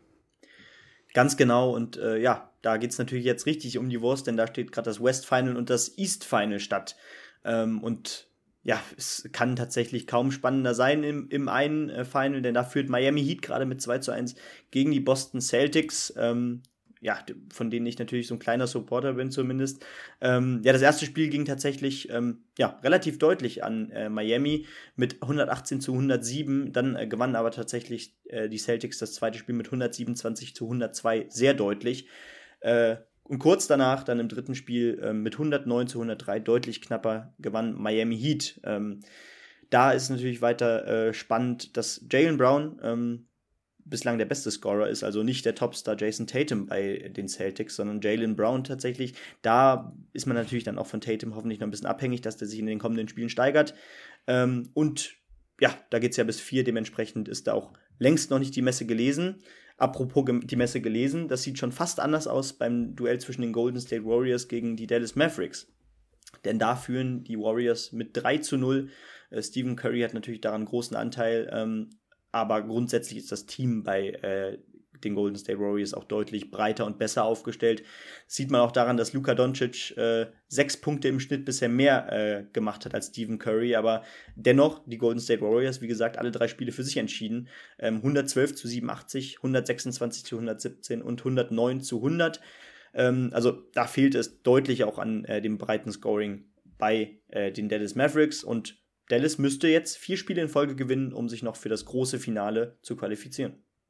Ganz genau und äh, ja, da geht es natürlich jetzt richtig um die Wurst, denn da steht gerade das West Final und das East Final statt. Ähm, und ja, es kann tatsächlich kaum spannender sein im, im einen äh, Final, denn da führt Miami Heat gerade mit zwei zu eins gegen die Boston Celtics, ähm, ja, von denen ich natürlich so ein kleiner Supporter bin zumindest. Ähm, ja, das erste Spiel ging tatsächlich ähm, ja, relativ deutlich an äh, Miami mit hundertachtzehn zu hundertsieben, dann äh, gewannen aber tatsächlich äh, die Celtics das zweite Spiel mit hundertsiebenundzwanzig zu hundertzwei sehr deutlich. Äh, Und kurz danach, dann im dritten Spiel, ähm, mit hundertneun zu hundertdrei, deutlich knapper, gewann Miami Heat. Ähm, da ist natürlich weiter äh, spannend, dass Jaylen Brown ähm, bislang der beste Scorer ist, also nicht der Topstar Jason Tatum bei den Celtics, sondern Jaylen Brown tatsächlich. Da ist man natürlich dann auch von Tatum hoffentlich noch ein bisschen abhängig, dass der sich in den kommenden Spielen steigert. Ähm, und ja, da geht es ja bis vier, dementsprechend ist da auch längst noch nicht die Messe gelesen. Apropos die Messe gelesen, das sieht schon fast anders aus beim Duell zwischen den Golden State Warriors gegen die Dallas Mavericks. Denn da führen die Warriors mit drei zu null. Äh, Stephen Curry hat natürlich daran einen großen Anteil, ähm, aber grundsätzlich ist das Team bei äh, den Golden State Warriors auch deutlich breiter und besser aufgestellt. Das sieht man auch daran, dass Luka Doncic äh, sechs Punkte im Schnitt bisher mehr äh, gemacht hat als Stephen Curry, aber dennoch, die Golden State Warriors, wie gesagt, alle drei Spiele für sich entschieden. Ähm, hundertzwölf zu siebenundachtzig, hundertsechsundzwanzig zu hundertsiebzehn und hundertneun zu hundert. Ähm, also da fehlt es deutlich auch an äh, dem breiten Scoring bei äh, den Dallas Mavericks. Und Dallas müsste jetzt vier Spiele in Folge gewinnen, um sich noch für das große Finale zu qualifizieren.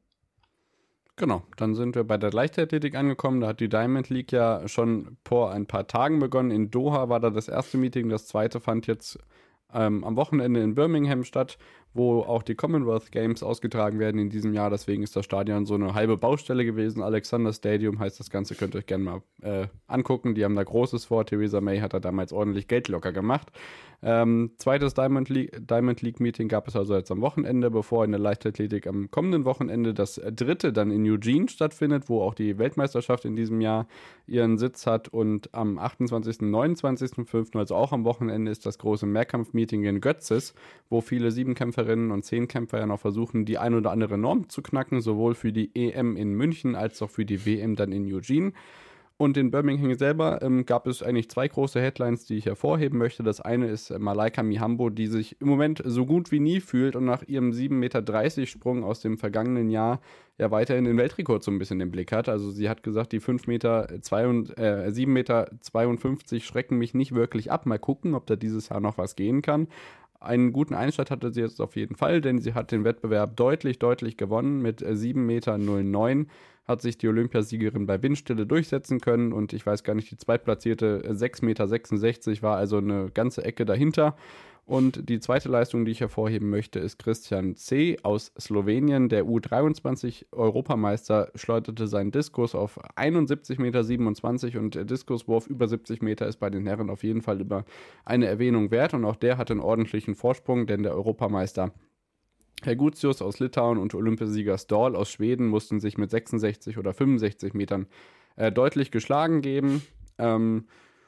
Genau, dann sind wir bei der Leichtathletik angekommen. Da hat die Diamond League ja schon vor ein paar Tagen begonnen. In Doha war da das erste Meeting. Das zweite fand jetzt ähm, am Wochenende in Birmingham statt, wo auch die Commonwealth Games ausgetragen werden in diesem Jahr. Deswegen ist das Stadion so eine halbe Baustelle gewesen. Alexander Stadium heißt das Ganze, könnt ihr euch gerne mal äh, angucken. Die haben da Großes vor. Theresa May hat da damals ordentlich Geld locker gemacht. Ähm, zweites Diamond League, Diamond League Meeting gab es also jetzt am Wochenende, bevor in der Leichtathletik am kommenden Wochenende das dritte dann in Eugene stattfindet, wo auch die Weltmeisterschaft in diesem Jahr ihren Sitz hat. Und am achtundzwanzigsten und neunundzwanzigsten fünften, also auch am Wochenende, ist das große Mehrkampf-Meeting in Götzis, wo viele Siebenkämpferinnen und Zehnkämpfer ja noch versuchen, die ein oder andere Norm zu knacken, sowohl für die E M in München als auch für die W M dann in Eugene. Und in Birmingham selber ähm, gab es eigentlich zwei große Headlines, die ich hervorheben möchte. Das eine ist äh, Malaika Mihambo, die sich im Moment so gut wie nie fühlt und nach ihrem sieben Meter dreißig Sprung aus dem vergangenen Jahr ja weiterhin den Weltrekord so ein bisschen im Blick hat. Also sie hat gesagt, die fünf Meter zwei und, äh, sieben Meter zweiundfünfzig schrecken mich nicht wirklich ab. Mal gucken, ob da dieses Jahr noch was gehen kann. Einen guten Einstand hatte sie jetzt auf jeden Fall, denn sie hat den Wettbewerb deutlich, deutlich gewonnen. Mit äh, sieben Meter null neun hat sich die Olympiasiegerin bei Windstille durchsetzen können und ich weiß gar nicht, die zweitplatzierte äh, sechs Meter sechsundsechzig war also eine ganze Ecke dahinter. Und die zweite Leistung, die ich hervorheben möchte, ist Christian C. aus Slowenien. Der U dreiundzwanzig-Europameister schleuderte seinen Diskus auf einundsiebzig Meter siebenundzwanzig und der Diskuswurf über siebzig Meter ist bei den Herren auf jeden Fall über eine Erwähnung wert. Und auch der hat einen ordentlichen Vorsprung, denn der Europameister Herr Gutius aus Litauen und Olympiasieger Stahl aus Schweden mussten sich mit sechsundsechzig oder fünfundsechzig Metern äh, deutlich geschlagen geben. Ähm,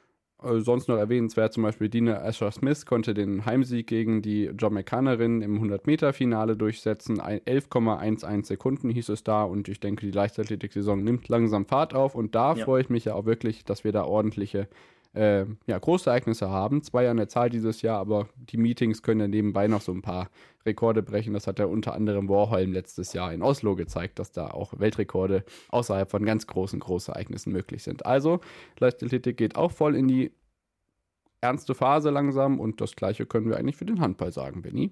Sonst noch erwähnenswert zum Beispiel Dina Asher-Smith konnte den Heimsieg gegen die Jamaikanerin im hundert-Meter-Finale durchsetzen. elf Komma elf Sekunden hieß es da und ich denke, die Leichtathletik-Saison nimmt langsam Fahrt auf und da ja. freue ich mich ja auch wirklich, dass wir da ordentliche äh, ja, Großereignisse haben. Zwei an der Zahl dieses Jahr, aber die Meetings können ja nebenbei noch so ein paar Rekorde brechen. Das hat ja unter anderem Warholm letztes Jahr in Oslo gezeigt, dass da auch Weltrekorde außerhalb von ganz großen Großereignissen möglich sind. Also, Leichtathletik geht auch voll in die ernste Phase langsam und das Gleiche können wir eigentlich für den Handball sagen, Benni.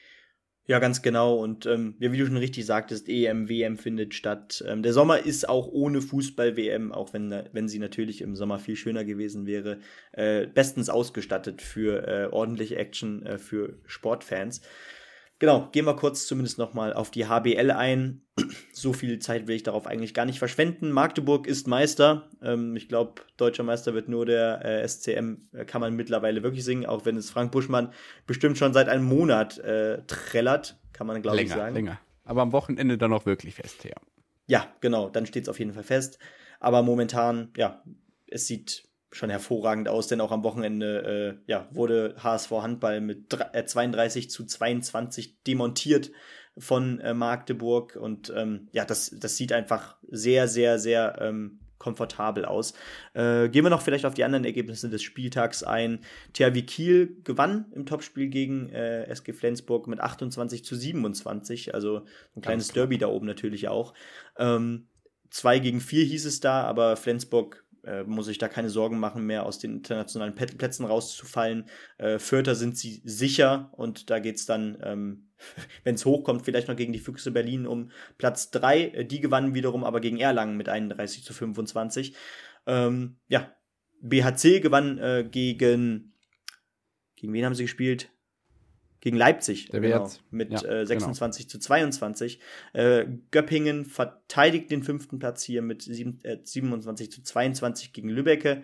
Ja, ganz genau. Und ähm, wie du schon richtig sagtest, E M, W M findet statt. Ähm, der Sommer ist auch ohne Fußball-W M, auch wenn, wenn sie natürlich im Sommer viel schöner gewesen wäre, äh, bestens ausgestattet für äh, ordentliche Action äh, für Sportfans. Genau, gehen wir kurz zumindest nochmal auf die H B L ein. So viel Zeit will ich darauf eigentlich gar nicht verschwenden. Magdeburg ist Meister. Ähm, ich glaube, deutscher Meister wird nur der äh, S C M, äh, kann man mittlerweile wirklich singen, auch wenn es Frank Buschmann bestimmt schon seit einem Monat äh, trällert, kann man glaube ich sagen. Länger, aber am Wochenende dann auch wirklich fest, ja. Ja, genau, dann steht es auf jeden Fall fest. Aber momentan, ja, es sieht schon hervorragend aus, denn auch am Wochenende äh, ja, wurde H S V Handball mit zweiunddreißig zu zweiundzwanzig demontiert von äh, Magdeburg und ähm, ja, das, das sieht einfach sehr, sehr, sehr ähm, komfortabel aus. Äh, gehen wir noch vielleicht auf die anderen Ergebnisse des Spieltags ein. T H W Kiel gewann im Topspiel gegen äh, S G Flensburg mit achtundzwanzig zu siebenundzwanzig, also ein kleines Derby da oben natürlich auch. Ähm, zwei gegen vier hieß es da, aber Flensburg Äh, muss ich da keine Sorgen machen, mehr aus den internationalen P- Plätzen rauszufallen. Äh, Vierter sind sie sicher und da geht's dann, ähm, wenn es hochkommt, vielleicht noch gegen die Füchse Berlin um Platz drei. Äh, die gewannen wiederum aber gegen Erlangen mit einunddreißig zu fünfundzwanzig. Ähm, ja, B H C gewann äh, gegen, gegen wen haben sie gespielt? Gegen Leipzig, Der genau, jetzt. mit ja, äh, sechsundzwanzig genau. zu zweiundzwanzig. Äh, Göppingen verteidigt den fünften Platz hier mit sieben, äh, siebenundzwanzig zu zweiundzwanzig gegen Lübbecke.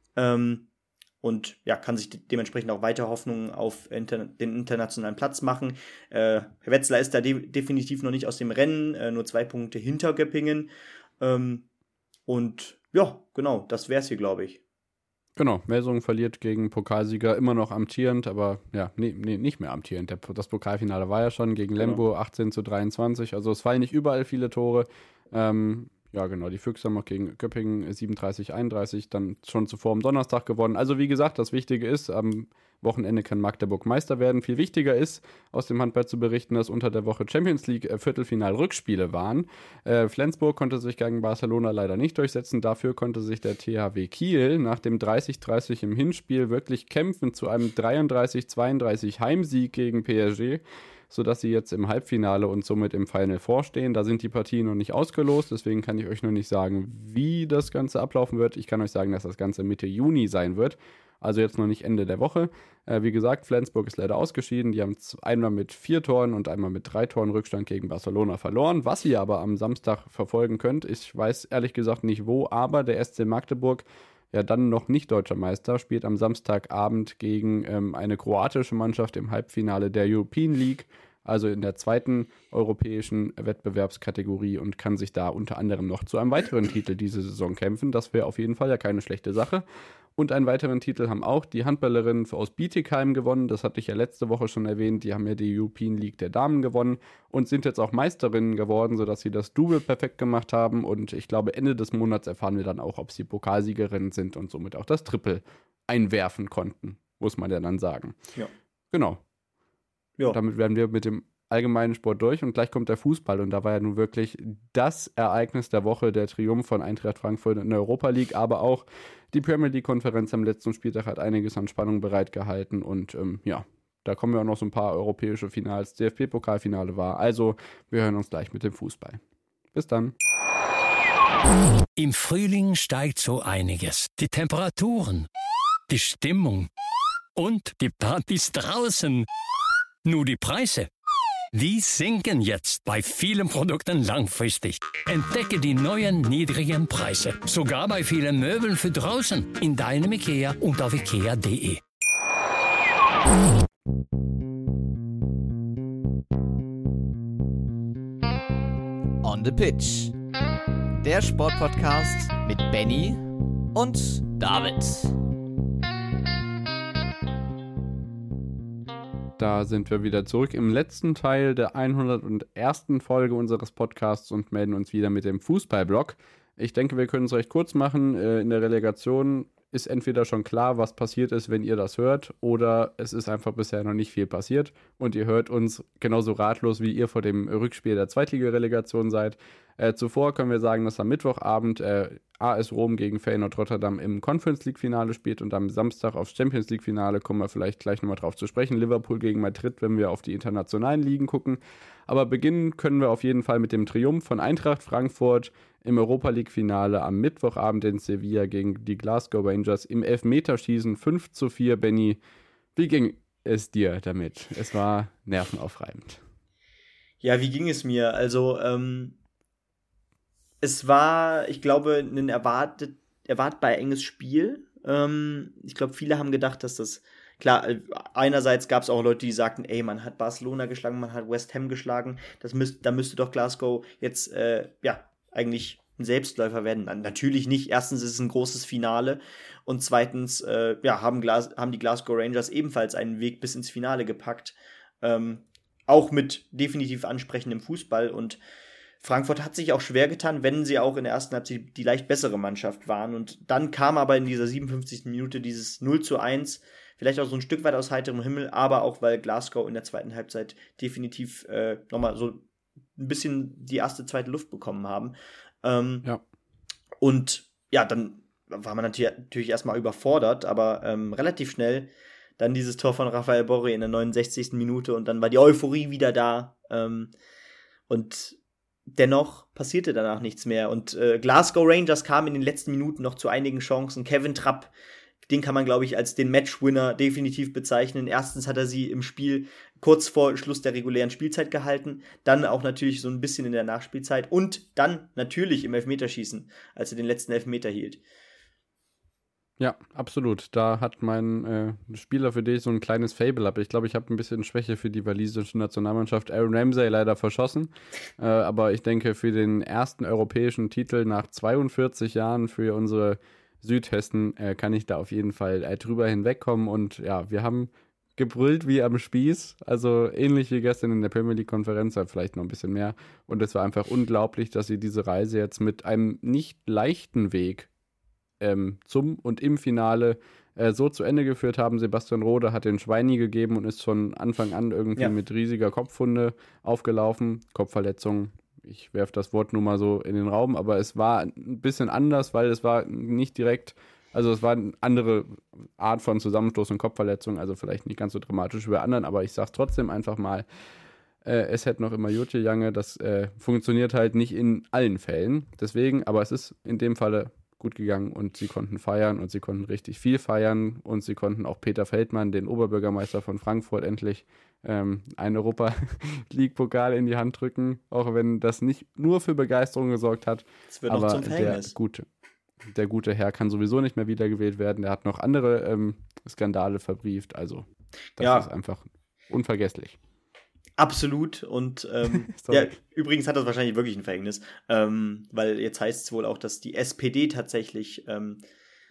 Ähm, und ja, kann sich de- dementsprechend auch weiter Hoffnungen auf inter- den internationalen Platz machen. Äh, Herr Wetzlar ist da de- definitiv noch nicht aus dem Rennen, äh, nur zwei Punkte hinter Göppingen. Ähm, und ja, genau, das wär's hier, glaube ich. Genau, Melsungen verliert gegen Pokalsieger, immer noch amtierend, aber ja, nee, nee, nicht mehr amtierend. Der, das Pokalfinale war ja schon gegen Lemgo, achtzehn zu dreiundzwanzig, also es fallen nicht überall viele Tore. Ähm, ja, genau, die Füchse haben auch gegen Göppingen siebenunddreißig einunddreißig dann schon zuvor am Donnerstag gewonnen. Also wie gesagt, das Wichtige ist, am Wochenende kann Magdeburg Meister werden. Viel wichtiger ist, aus dem Handball zu berichten, dass unter der Woche Champions League äh, Viertelfinal-Rückspiele waren. Äh, Flensburg konnte sich gegen Barcelona leider nicht durchsetzen. Dafür konnte sich der T H W Kiel nach dem dreißig dreißig im Hinspiel wirklich kämpfen zu einem dreiunddreißig zweiunddreißig Heimsieg gegen P S G, sodass sie jetzt im Halbfinale und somit im Final vorstehen. Da sind die Partien noch nicht ausgelost, deswegen kann ich euch noch nicht sagen, wie das Ganze ablaufen wird. Ich kann euch sagen, dass das Ganze Mitte Juni sein wird, also jetzt noch nicht Ende der Woche. Äh, wie gesagt, Flensburg ist leider ausgeschieden. Die haben einmal mit vier Toren und einmal mit drei Toren Rückstand gegen Barcelona verloren. Was ihr aber am Samstag verfolgen könnt, ich weiß ehrlich gesagt nicht wo, aber der S C Magdeburg, ja dann noch nicht deutscher Meister, spielt am Samstagabend gegen ähm, eine kroatische Mannschaft im Halbfinale der European League, also in der zweiten europäischen Wettbewerbskategorie, und kann sich da unter anderem noch zu einem weiteren Titel diese Saison kämpfen. Das wäre auf jeden Fall ja keine schlechte Sache. Und einen weiteren Titel haben auch die Handballerinnen aus Bietigheim gewonnen. Das hatte ich ja letzte Woche schon erwähnt. Die haben ja die European League der Damen gewonnen und sind jetzt auch Meisterinnen geworden, sodass sie das Double perfekt gemacht haben. Und ich glaube, Ende des Monats erfahren wir dann auch, ob sie Pokalsiegerinnen sind und somit auch das Triple einwerfen konnten, muss man ja dann sagen. Ja. Genau. Ja. Damit werden wir mit dem allgemeinen Sport durch und gleich kommt der Fußball, und da war ja nun wirklich das Ereignis der Woche der Triumph von Eintracht Frankfurt in der Europa League, aber auch die Premier League-Konferenz am letzten Spieltag hat einiges an Spannung bereitgehalten und ähm, ja, da kommen ja auch noch so ein paar europäische Finals, D F B-Pokalfinale war, also wir hören uns gleich mit dem Fußball. Bis dann. Im Frühling steigt so einiges. Die Temperaturen, die Stimmung und die Partys draußen. Nur die Preise, die sinken jetzt bei vielen Produkten langfristig. Entdecke die neuen niedrigen Preise, sogar bei vielen Möbeln für draußen, in deinem IKEA und auf ikea punkt de. On the Pitch. Der Sportpodcast mit Benny und David. Da sind wir wieder zurück im letzten Teil der hundertersten Folge unseres Podcasts und melden uns wieder mit dem Fußballblock. Ich denke, wir können es recht kurz machen. In der Relegation ist entweder schon klar, was passiert ist, wenn ihr das hört, oder es ist einfach bisher noch nicht viel passiert und ihr hört uns genauso ratlos, wie ihr vor dem Rückspiel der Zweitliga-Relegation seid. Äh, zuvor können wir sagen, dass am Mittwochabend äh, A S Rom gegen Feyenoord Rotterdam im Conference League-Finale spielt und am Samstag aufs Champions League-Finale kommen wir vielleicht gleich nochmal drauf zu sprechen. Liverpool gegen Madrid, wenn wir auf die internationalen Ligen gucken. Aber beginnen können wir auf jeden Fall mit dem Triumph von Eintracht Frankfurt im Europa League-Finale am Mittwochabend in Sevilla gegen die Glasgow Rangers im Elfmeterschießen fünf zu vier. Benny, wie ging es dir damit? Es war nervenaufreibend. Ja, wie ging es mir? Also, ähm, es war, ich glaube, ein erwartet, erwartbar enges Spiel. Ähm, ich glaube, viele haben gedacht, dass das, klar, einerseits gab es auch Leute, die sagten, ey, man hat Barcelona geschlagen, man hat West Ham geschlagen, das müsst, da müsste doch Glasgow jetzt, äh, ja, eigentlich ein Selbstläufer werden. Natürlich nicht. Erstens ist es ein großes Finale und zweitens, äh, ja, haben, Glas- haben die Glasgow Rangers ebenfalls einen Weg bis ins Finale gepackt. Ähm, auch mit definitiv ansprechendem Fußball, und Frankfurt hat sich auch schwer getan, wenn sie auch in der ersten Halbzeit die leicht bessere Mannschaft waren. Und dann kam aber in dieser siebenundfünfzigsten Minute dieses null zu eins, vielleicht auch so ein Stück weit aus heiterem Himmel, aber auch, weil Glasgow in der zweiten Halbzeit definitiv äh, nochmal so ein bisschen die erste, zweite Luft bekommen haben. Ähm, ja. Und ja, dann war man natürlich, natürlich erstmal überfordert, aber ähm, relativ schnell dann dieses Tor von Rafael Borre in der neunundsechzigsten Minute und dann war die Euphorie wieder da. Ähm, und dennoch passierte danach nichts mehr. Und äh, Glasgow Rangers kamen in den letzten Minuten noch zu einigen Chancen. Kevin Trapp, den kann man, glaube ich, als den Matchwinner definitiv bezeichnen. Erstens hat er sie im Spiel kurz vor Schluss der regulären Spielzeit gehalten, dann auch natürlich so ein bisschen in der Nachspielzeit und dann natürlich im Elfmeterschießen, als er den letzten Elfmeter hielt. Ja, absolut. Da hat mein äh, Spieler, für den ich so ein kleines Faible habe. Ich glaube, ich habe ein bisschen Schwäche für die walisische Nationalmannschaft. Aaron Ramsey leider verschossen. Äh, aber ich denke, für den ersten europäischen Titel nach zweiundvierzig Jahren für unsere Südhessen äh, kann ich da auf jeden Fall äh, drüber hinwegkommen. Und ja, wir haben gebrüllt wie am Spieß. Also ähnlich wie gestern in der Premier League-Konferenz, halt vielleicht noch ein bisschen mehr. Und es war einfach unglaublich, dass sie diese Reise jetzt mit einem nicht leichten Weg ähm, zum und im Finale äh, so zu Ende geführt haben. Sebastian Rode hat den Schweini gegeben und ist von Anfang an irgendwie ja. mit riesiger Kopfwunde aufgelaufen. Kopfverletzung. Ich werfe das Wort nur mal so in den Raum, aber es war ein bisschen anders, weil es war nicht direkt, also es war eine andere Art von Zusammenstoß und Kopfverletzung, also vielleicht nicht ganz so dramatisch wie bei anderen, aber ich sag's trotzdem einfach mal, äh, es hätte noch immer Jutje Jange, das äh, funktioniert halt nicht in allen Fällen, deswegen, aber es ist in dem Falle gut gegangen und sie konnten feiern und sie konnten richtig viel feiern und sie konnten auch Peter Feldmann, den Oberbürgermeister von Frankfurt, endlich ähm, einen Europa-League-Pokal in die Hand drücken, auch wenn das nicht nur für Begeisterung gesorgt hat. Das wird aber noch zum Verhängnis. Der gute, der gute Herr kann sowieso nicht mehr wiedergewählt werden. Der hat noch andere ähm, Skandale verbrieft, also das ja. ist einfach unvergesslich. Absolut und ähm, ja, übrigens hat das wahrscheinlich wirklich ein Verhängnis, ähm, weil jetzt heißt es wohl auch, dass die S P D tatsächlich ähm,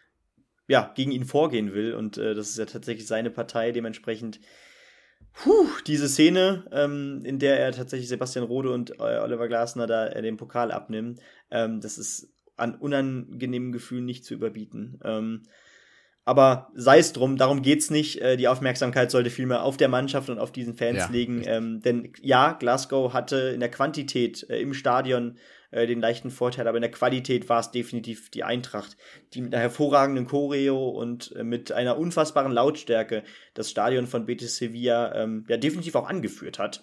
ja, gegen ihn vorgehen will und äh, das ist ja tatsächlich seine Partei, dementsprechend puh, diese Szene, ähm, in der er tatsächlich Sebastian Rode und äh, Oliver Glasner da äh, den Pokal abnimmt, ähm, das ist an unangenehmen Gefühlen nicht zu überbieten. Ähm, Aber sei es drum, darum geht's nicht. Äh, die Aufmerksamkeit sollte vielmehr auf der Mannschaft und auf diesen Fans ja, liegen. Ähm, denn ja, Glasgow hatte in der Quantität äh, im Stadion äh, den leichten Vorteil, aber in der Qualität war es definitiv die Eintracht, die mit einer hervorragenden Choreo und äh, mit einer unfassbaren Lautstärke das Stadion von Betis Sevilla ähm, ja definitiv auch angeführt hat.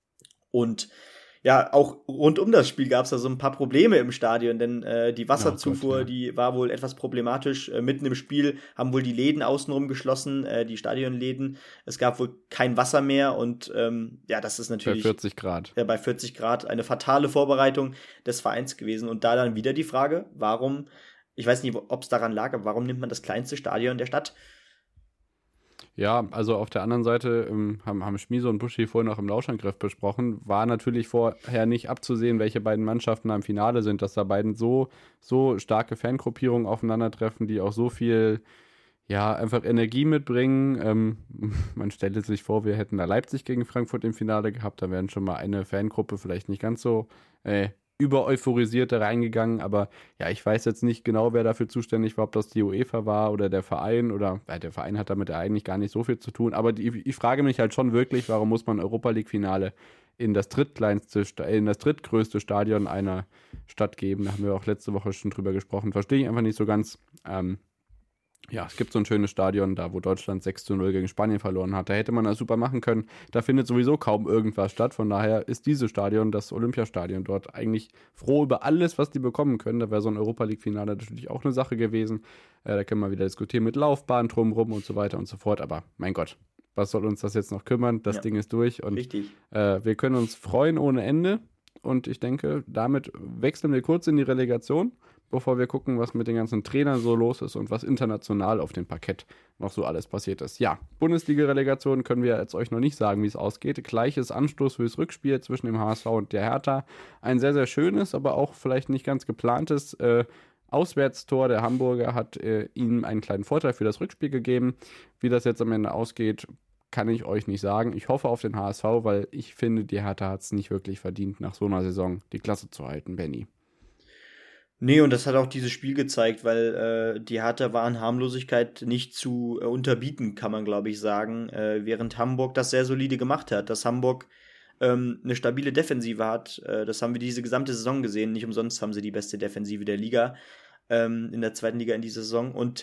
Und ja, auch rund um das Spiel gab es da so ein paar Probleme im Stadion, denn äh, die Wasserzufuhr, oh Gott, ja. die war wohl etwas problematisch. Äh, mitten im Spiel haben wohl die Läden außenrum geschlossen, äh, die Stadionläden. Es gab wohl kein Wasser mehr und ähm, ja, das ist natürlich bei vierzig Grad. Äh, bei vierzig Grad eine fatale Vorbereitung des Vereins gewesen. Und da dann wieder die Frage, warum, ich weiß nicht, ob es daran lag, aber warum nimmt man das kleinste Stadion der Stadt? Ja, also auf der anderen Seite ähm, haben, haben Schmieso und Buschi vorhin noch im Lauschangriff besprochen, war natürlich vorher nicht abzusehen, welche beiden Mannschaften im Finale sind, dass da beiden so, so starke Fangruppierungen aufeinandertreffen, die auch so viel, ja, einfach Energie mitbringen. Ähm, man stellt sich vor, wir hätten da Leipzig gegen Frankfurt im Finale gehabt, da wären schon mal eine Fangruppe vielleicht nicht ganz so äh, über euphorisiert da reingegangen, aber ja, ich weiß jetzt nicht genau, wer dafür zuständig war, ob das die UEFA war oder der Verein oder, äh, der Verein hat damit eigentlich gar nicht so viel zu tun, aber die, ich frage mich halt schon wirklich, warum muss man Europa-League-Finale in das drittkleinste, in das drittgrößte Stadion einer Stadt geben, da haben wir auch letzte Woche schon drüber gesprochen, verstehe ich einfach nicht so ganz. ähm, Ja, es gibt so ein schönes Stadion, da wo Deutschland sechs zu null gegen Spanien verloren hat. Da hätte man das super machen können. Da findet sowieso kaum irgendwas statt. Von daher ist dieses Stadion, das Olympiastadion dort, eigentlich froh über alles, was die bekommen können. Da wäre so ein Europa-League-Finale natürlich auch eine Sache gewesen. Äh, da können wir wieder diskutieren mit Laufbahn drumrum und so weiter und so fort. Aber mein Gott, was soll uns das jetzt noch kümmern? Das ja, Ding ist durch. Und äh, wir können uns freuen ohne Ende. Und ich denke, damit wechseln wir kurz in die Relegation, bevor wir gucken, was mit den ganzen Trainern so los ist und was international auf dem Parkett noch so alles passiert ist. Ja, Bundesliga-Relegation können wir jetzt euch noch nicht sagen, wie es ausgeht. Gleiches Anstoß fürs Rückspiel zwischen dem H S V und der Hertha. Ein sehr, sehr schönes, aber auch vielleicht nicht ganz geplantes äh, Auswärtstor. Der Hamburger hat äh, ihnen einen kleinen Vorteil für das Rückspiel gegeben. Wie das jetzt am Ende ausgeht, kann ich euch nicht sagen. Ich hoffe auf den H S V, weil ich finde, die Hertha hat es nicht wirklich verdient, nach so einer Saison die Klasse zu halten, Benny. Nee, und das hat auch dieses Spiel gezeigt, weil äh, die Hertha war an Harmlosigkeit nicht zu äh, unterbieten, kann man, glaube ich, sagen, äh, während Hamburg das sehr solide gemacht hat. Dass Hamburg ähm, eine stabile Defensive hat, äh, das haben wir diese gesamte Saison gesehen. Nicht umsonst haben sie die beste Defensive der Liga, ähm, in der zweiten Liga in dieser Saison. Und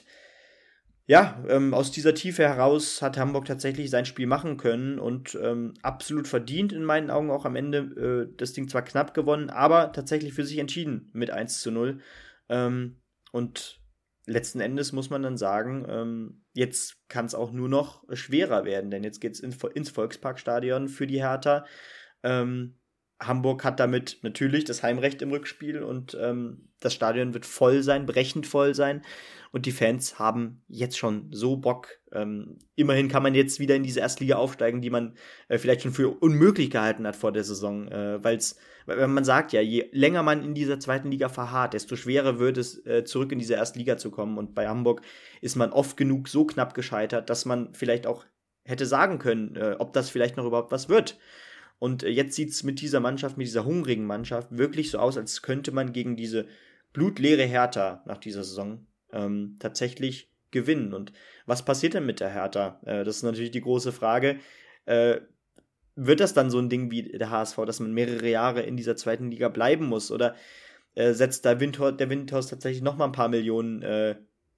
ja, ähm, aus dieser Tiefe heraus hat Hamburg tatsächlich sein Spiel machen können und ähm, absolut verdient in meinen Augen auch am Ende äh, das Ding zwar knapp gewonnen, aber tatsächlich für sich entschieden mit eins zu null. Ähm, und letzten Endes muss man dann sagen, ähm, jetzt kann es auch nur noch schwerer werden, denn jetzt geht es in, ins Volksparkstadion für die Hertha. Ähm, Hamburg hat damit natürlich das Heimrecht im Rückspiel und ähm, das Stadion wird voll sein, brechend voll sein. Und die Fans haben jetzt schon so Bock. Ähm, immerhin kann man jetzt wieder in diese Erstliga aufsteigen, die man äh, vielleicht schon für unmöglich gehalten hat vor der Saison. Äh, weil's, weil man sagt ja, je länger man in dieser zweiten Liga verharrt, desto schwerer wird es, äh, zurück in diese Erstliga zu kommen. Und bei Hamburg ist man oft genug so knapp gescheitert, dass man vielleicht auch hätte sagen können, äh, ob das vielleicht noch überhaupt was wird. Und äh, jetzt sieht es mit dieser Mannschaft, mit dieser hungrigen Mannschaft wirklich so aus, als könnte man gegen diese blutleere Hertha nach dieser Saison ähm, tatsächlich gewinnen. Und was passiert denn mit der Hertha? Äh, das ist natürlich die große Frage. Äh, wird das dann so ein Ding wie der H S V, dass man mehrere Jahre in dieser zweiten Liga bleiben muss? Oder äh, setzt da Windhorst, der Windhorst tatsächlich noch mal ein paar Millionen äh,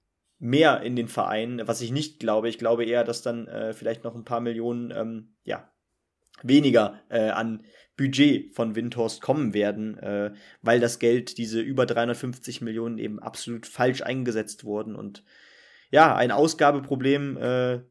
mehr in den Verein, was ich nicht glaube. Ich glaube eher, dass dann äh, vielleicht noch ein paar Millionen ähm, ja, weniger äh, an Budget von Windhorst kommen werden, äh, weil das Geld, diese über dreihundertfünfzig Millionen eben absolut falsch eingesetzt wurden. Und ja, ein Ausgabeproblem äh,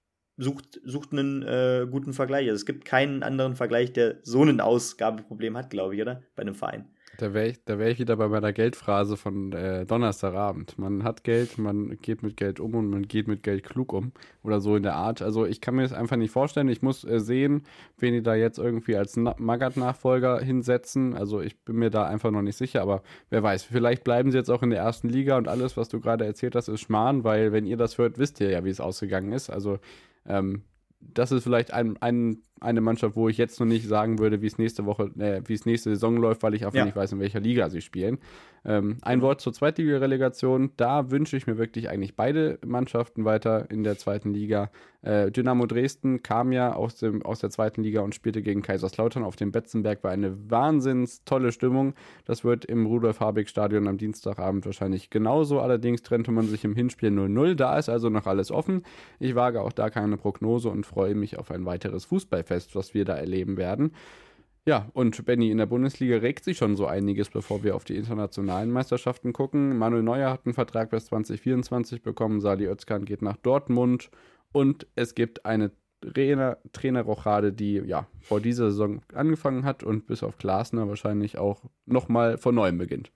sucht, sucht einen äh, guten Vergleich. Also es gibt keinen anderen Vergleich, der so ein Ausgabeproblem hat, glaube ich, oder? Bei einem Verein. Da wäre ich, da wär ich wieder bei meiner Geldphrase von äh, Donnerstagabend. Man hat Geld, man geht mit Geld um und man geht mit Geld klug um. Oder so in der Art. Also ich kann mir das einfach nicht vorstellen. Ich muss äh, sehen, wen die da jetzt irgendwie als Na- Magath-Nachfolger hinsetzen. Also ich bin mir da einfach noch nicht sicher. Aber wer weiß, vielleicht bleiben sie jetzt auch in der ersten Liga und alles, was du gerade erzählt hast, ist Schmarrn. Weil wenn ihr das hört, wisst ihr ja, wie es ausgegangen ist. Also ähm, das ist vielleicht ein, ein, eine Mannschaft, wo ich jetzt noch nicht sagen würde, wie es nächste Woche, äh, wie es nächste Saison läuft, weil ich einfach ja. nicht weiß, in welcher Liga sie spielen. Ähm, ein Wort zur Zweitliga-Relegation. Da wünsche ich mir wirklich eigentlich beide Mannschaften weiter in der zweiten Liga. Äh, Dynamo Dresden kam ja aus, dem, aus der zweiten Liga und spielte gegen Kaiserslautern auf dem Betzenberg. War eine wahnsinns tolle Stimmung. Das wird im Rudolf-Habig-Stadion am Dienstagabend wahrscheinlich genauso. Allerdings trennte man sich im Hinspiel null null. Da ist also noch alles offen. Ich wage auch da keine Prognose und freue mich auf ein weiteres Fußballfest, was wir da erleben werden. Ja, und Benni, in der Bundesliga regt sich schon so einiges, bevor wir auf die internationalen Meisterschaften gucken. Manuel Neuer hat einen Vertrag bis zwanzig vierundzwanzig bekommen, Salih Özcan geht nach Dortmund und es gibt eine Trainer, Trainerrochade, die ja vor dieser Saison angefangen hat und bis auf Glasner wahrscheinlich auch nochmal von neuem beginnt.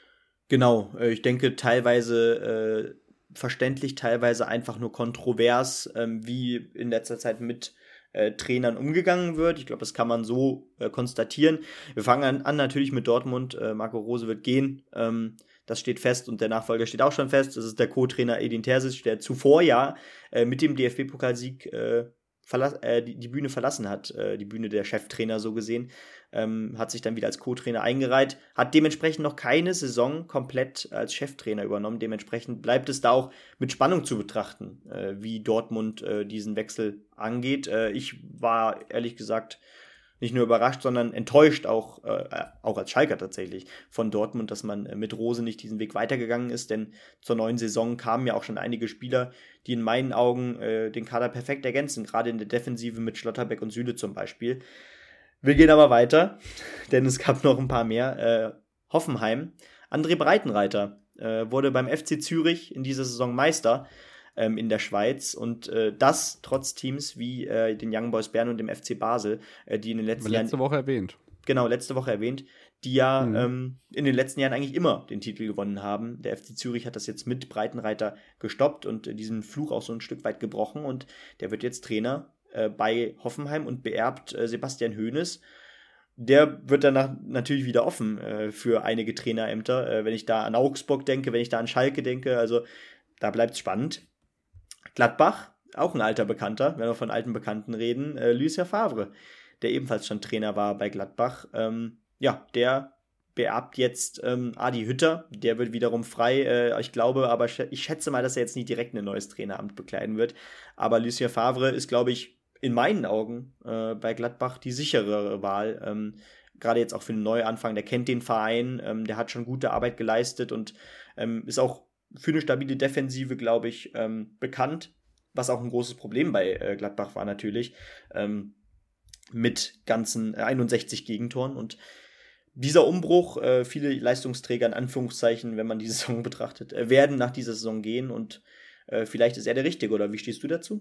Genau, ich denke teilweise äh, verständlich, teilweise einfach nur kontrovers, ähm, wie in letzter Zeit mit Äh, Trainern umgegangen wird. Ich glaube, das kann man so äh, konstatieren. Wir fangen an, an natürlich mit Dortmund. Äh, Marco Rose wird gehen. Ähm, das steht fest und der Nachfolger steht auch schon fest. Das ist der Co-Trainer Edin Terzic, der zuvor ja äh, mit dem D F B-Pokalsieg äh, verla- äh, die, die Bühne verlassen hat. Äh, die Bühne der Cheftrainer so gesehen. Ähm, hat sich dann wieder als Co-Trainer eingereiht. Hat dementsprechend noch keine Saison komplett als Cheftrainer übernommen. Dementsprechend bleibt es da auch mit Spannung zu betrachten, äh, wie Dortmund äh, diesen Wechsel angeht. Äh, ich war ehrlich gesagt nicht nur überrascht, sondern enttäuscht auch, äh, auch als Schalker tatsächlich von Dortmund, dass man äh, mit Rose nicht diesen Weg weitergegangen ist, denn zur neuen Saison kamen ja auch schon einige Spieler, die in meinen Augen äh, den Kader perfekt ergänzen, gerade in der Defensive mit Schlotterbeck und Süle zum Beispiel. Wir gehen aber weiter, denn es gab noch ein paar mehr. Äh, Hoffenheim, André Breitenreiter äh, wurde beim F C Zürich in dieser Saison Meister ähm, in der Schweiz und äh, das trotz Teams wie äh, den Young Boys Bern und dem F C Basel, äh, die in den letzten Jahren... Letzte Woche erwähnt. Genau, letzte Woche erwähnt, die ja mhm. ähm, in den letzten Jahren eigentlich immer den Titel gewonnen haben. Der F C Zürich hat das jetzt mit Breitenreiter gestoppt und äh, diesen Fluch auch so ein Stück weit gebrochen und der wird jetzt Trainer bei Hoffenheim und beerbt äh, Sebastian Hoeneß. Der wird danach natürlich wieder offen äh, für einige Trainerämter. Äh, wenn ich da an Augsburg denke, wenn ich da an Schalke denke, also da bleibt es spannend. Gladbach, auch ein alter Bekannter, wenn wir von alten Bekannten reden, äh, Lucien Favre, der ebenfalls schon Trainer war bei Gladbach. Ähm, ja, der beerbt jetzt ähm, Adi Hütter, der wird wiederum frei, äh, ich glaube, aber ich schätze mal, dass er jetzt nicht direkt ein neues Traineramt bekleiden wird. Aber Lucien Favre ist, glaube ich, in meinen Augen äh, bei Gladbach die sicherere Wahl. Ähm, gerade jetzt auch für einen Neuanfang. Der kennt den Verein, ähm, der hat schon gute Arbeit geleistet und ähm, ist auch für eine stabile Defensive, glaube ich, ähm, bekannt. Was auch ein großes Problem bei äh, Gladbach war natürlich. Ähm, mit ganzen äh, einundsechzig Gegentoren. Und dieser Umbruch, äh, viele Leistungsträger in Anführungszeichen, wenn man die Saison betrachtet, äh, werden nach dieser Saison gehen. Und äh, vielleicht ist er der Richtige. Oder wie stehst du dazu?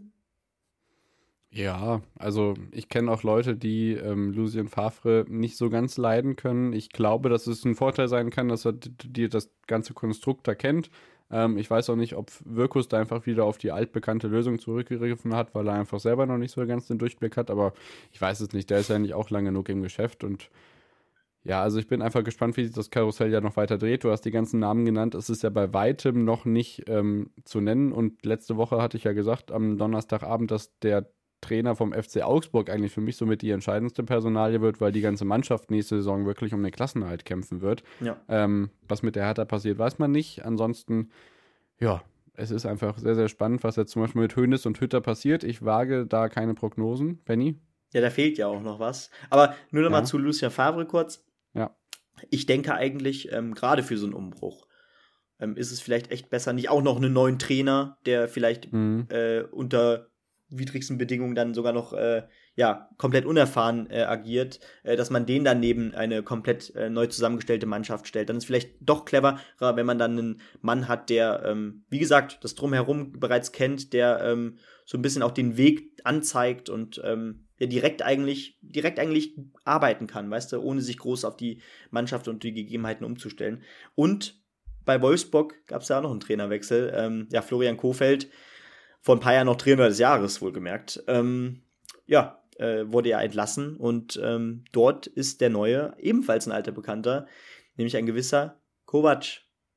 Ja, also ich kenne auch Leute, die ähm, Lucien Favre nicht so ganz leiden können. Ich glaube, dass es ein Vorteil sein kann, dass er die, die das ganze Konstrukt da kennt. Ähm, ich weiß auch nicht, ob Wirkus da einfach wieder auf die altbekannte Lösung zurückgegriffen hat, weil er einfach selber noch nicht so ganz den Durchblick hat. Aber ich weiß es nicht, der ist ja nicht auch lange genug im Geschäft. Und ja, also ich bin einfach gespannt, wie sich das Karussell ja noch weiter dreht. Du hast die ganzen Namen genannt. Es ist ja bei weitem noch nicht ähm, zu nennen. Und letzte Woche hatte ich ja gesagt, am Donnerstagabend, dass der Trainer vom F C Augsburg eigentlich für mich somit die entscheidendste Personalie wird, weil die ganze Mannschaft nächste Saison wirklich um den Klassenerhalt kämpfen wird. Ja. Ähm, was mit der Hertha passiert, weiß man nicht. Ansonsten, ja, es ist einfach sehr, sehr spannend, was jetzt zum Beispiel mit Hoeneß und Hütter passiert. Ich wage da keine Prognosen. Benni? Ja, da fehlt ja auch noch was. Aber nur noch Ja. mal zu Lucien Favre kurz. Ja. Ich denke eigentlich, ähm, gerade für so einen Umbruch, ähm, ist es vielleicht echt besser, nicht auch noch einen neuen Trainer, der vielleicht Mhm. äh, unter widrigsten Bedingungen dann sogar noch äh, ja, komplett unerfahren äh, agiert, äh, dass man den dann neben eine komplett äh, neu zusammengestellte Mannschaft stellt. Dann ist vielleicht doch cleverer, wenn man dann einen Mann hat, der, ähm, wie gesagt, das Drumherum bereits kennt, der ähm, so ein bisschen auch den Weg anzeigt und ähm, der direkt eigentlich, direkt eigentlich arbeiten kann, weißt du, ohne sich groß auf die Mannschaft und die Gegebenheiten umzustellen. Und bei Wolfsburg gab es ja auch noch einen Trainerwechsel. Ähm, ja, Florian Kohfeldt, vor ein paar Jahren noch Trainer des Jahres, wohlgemerkt. Ähm, ja, äh, wurde ja entlassen und ähm, dort ist der Neue, ebenfalls ein alter Bekannter, nämlich ein gewisser Kovac.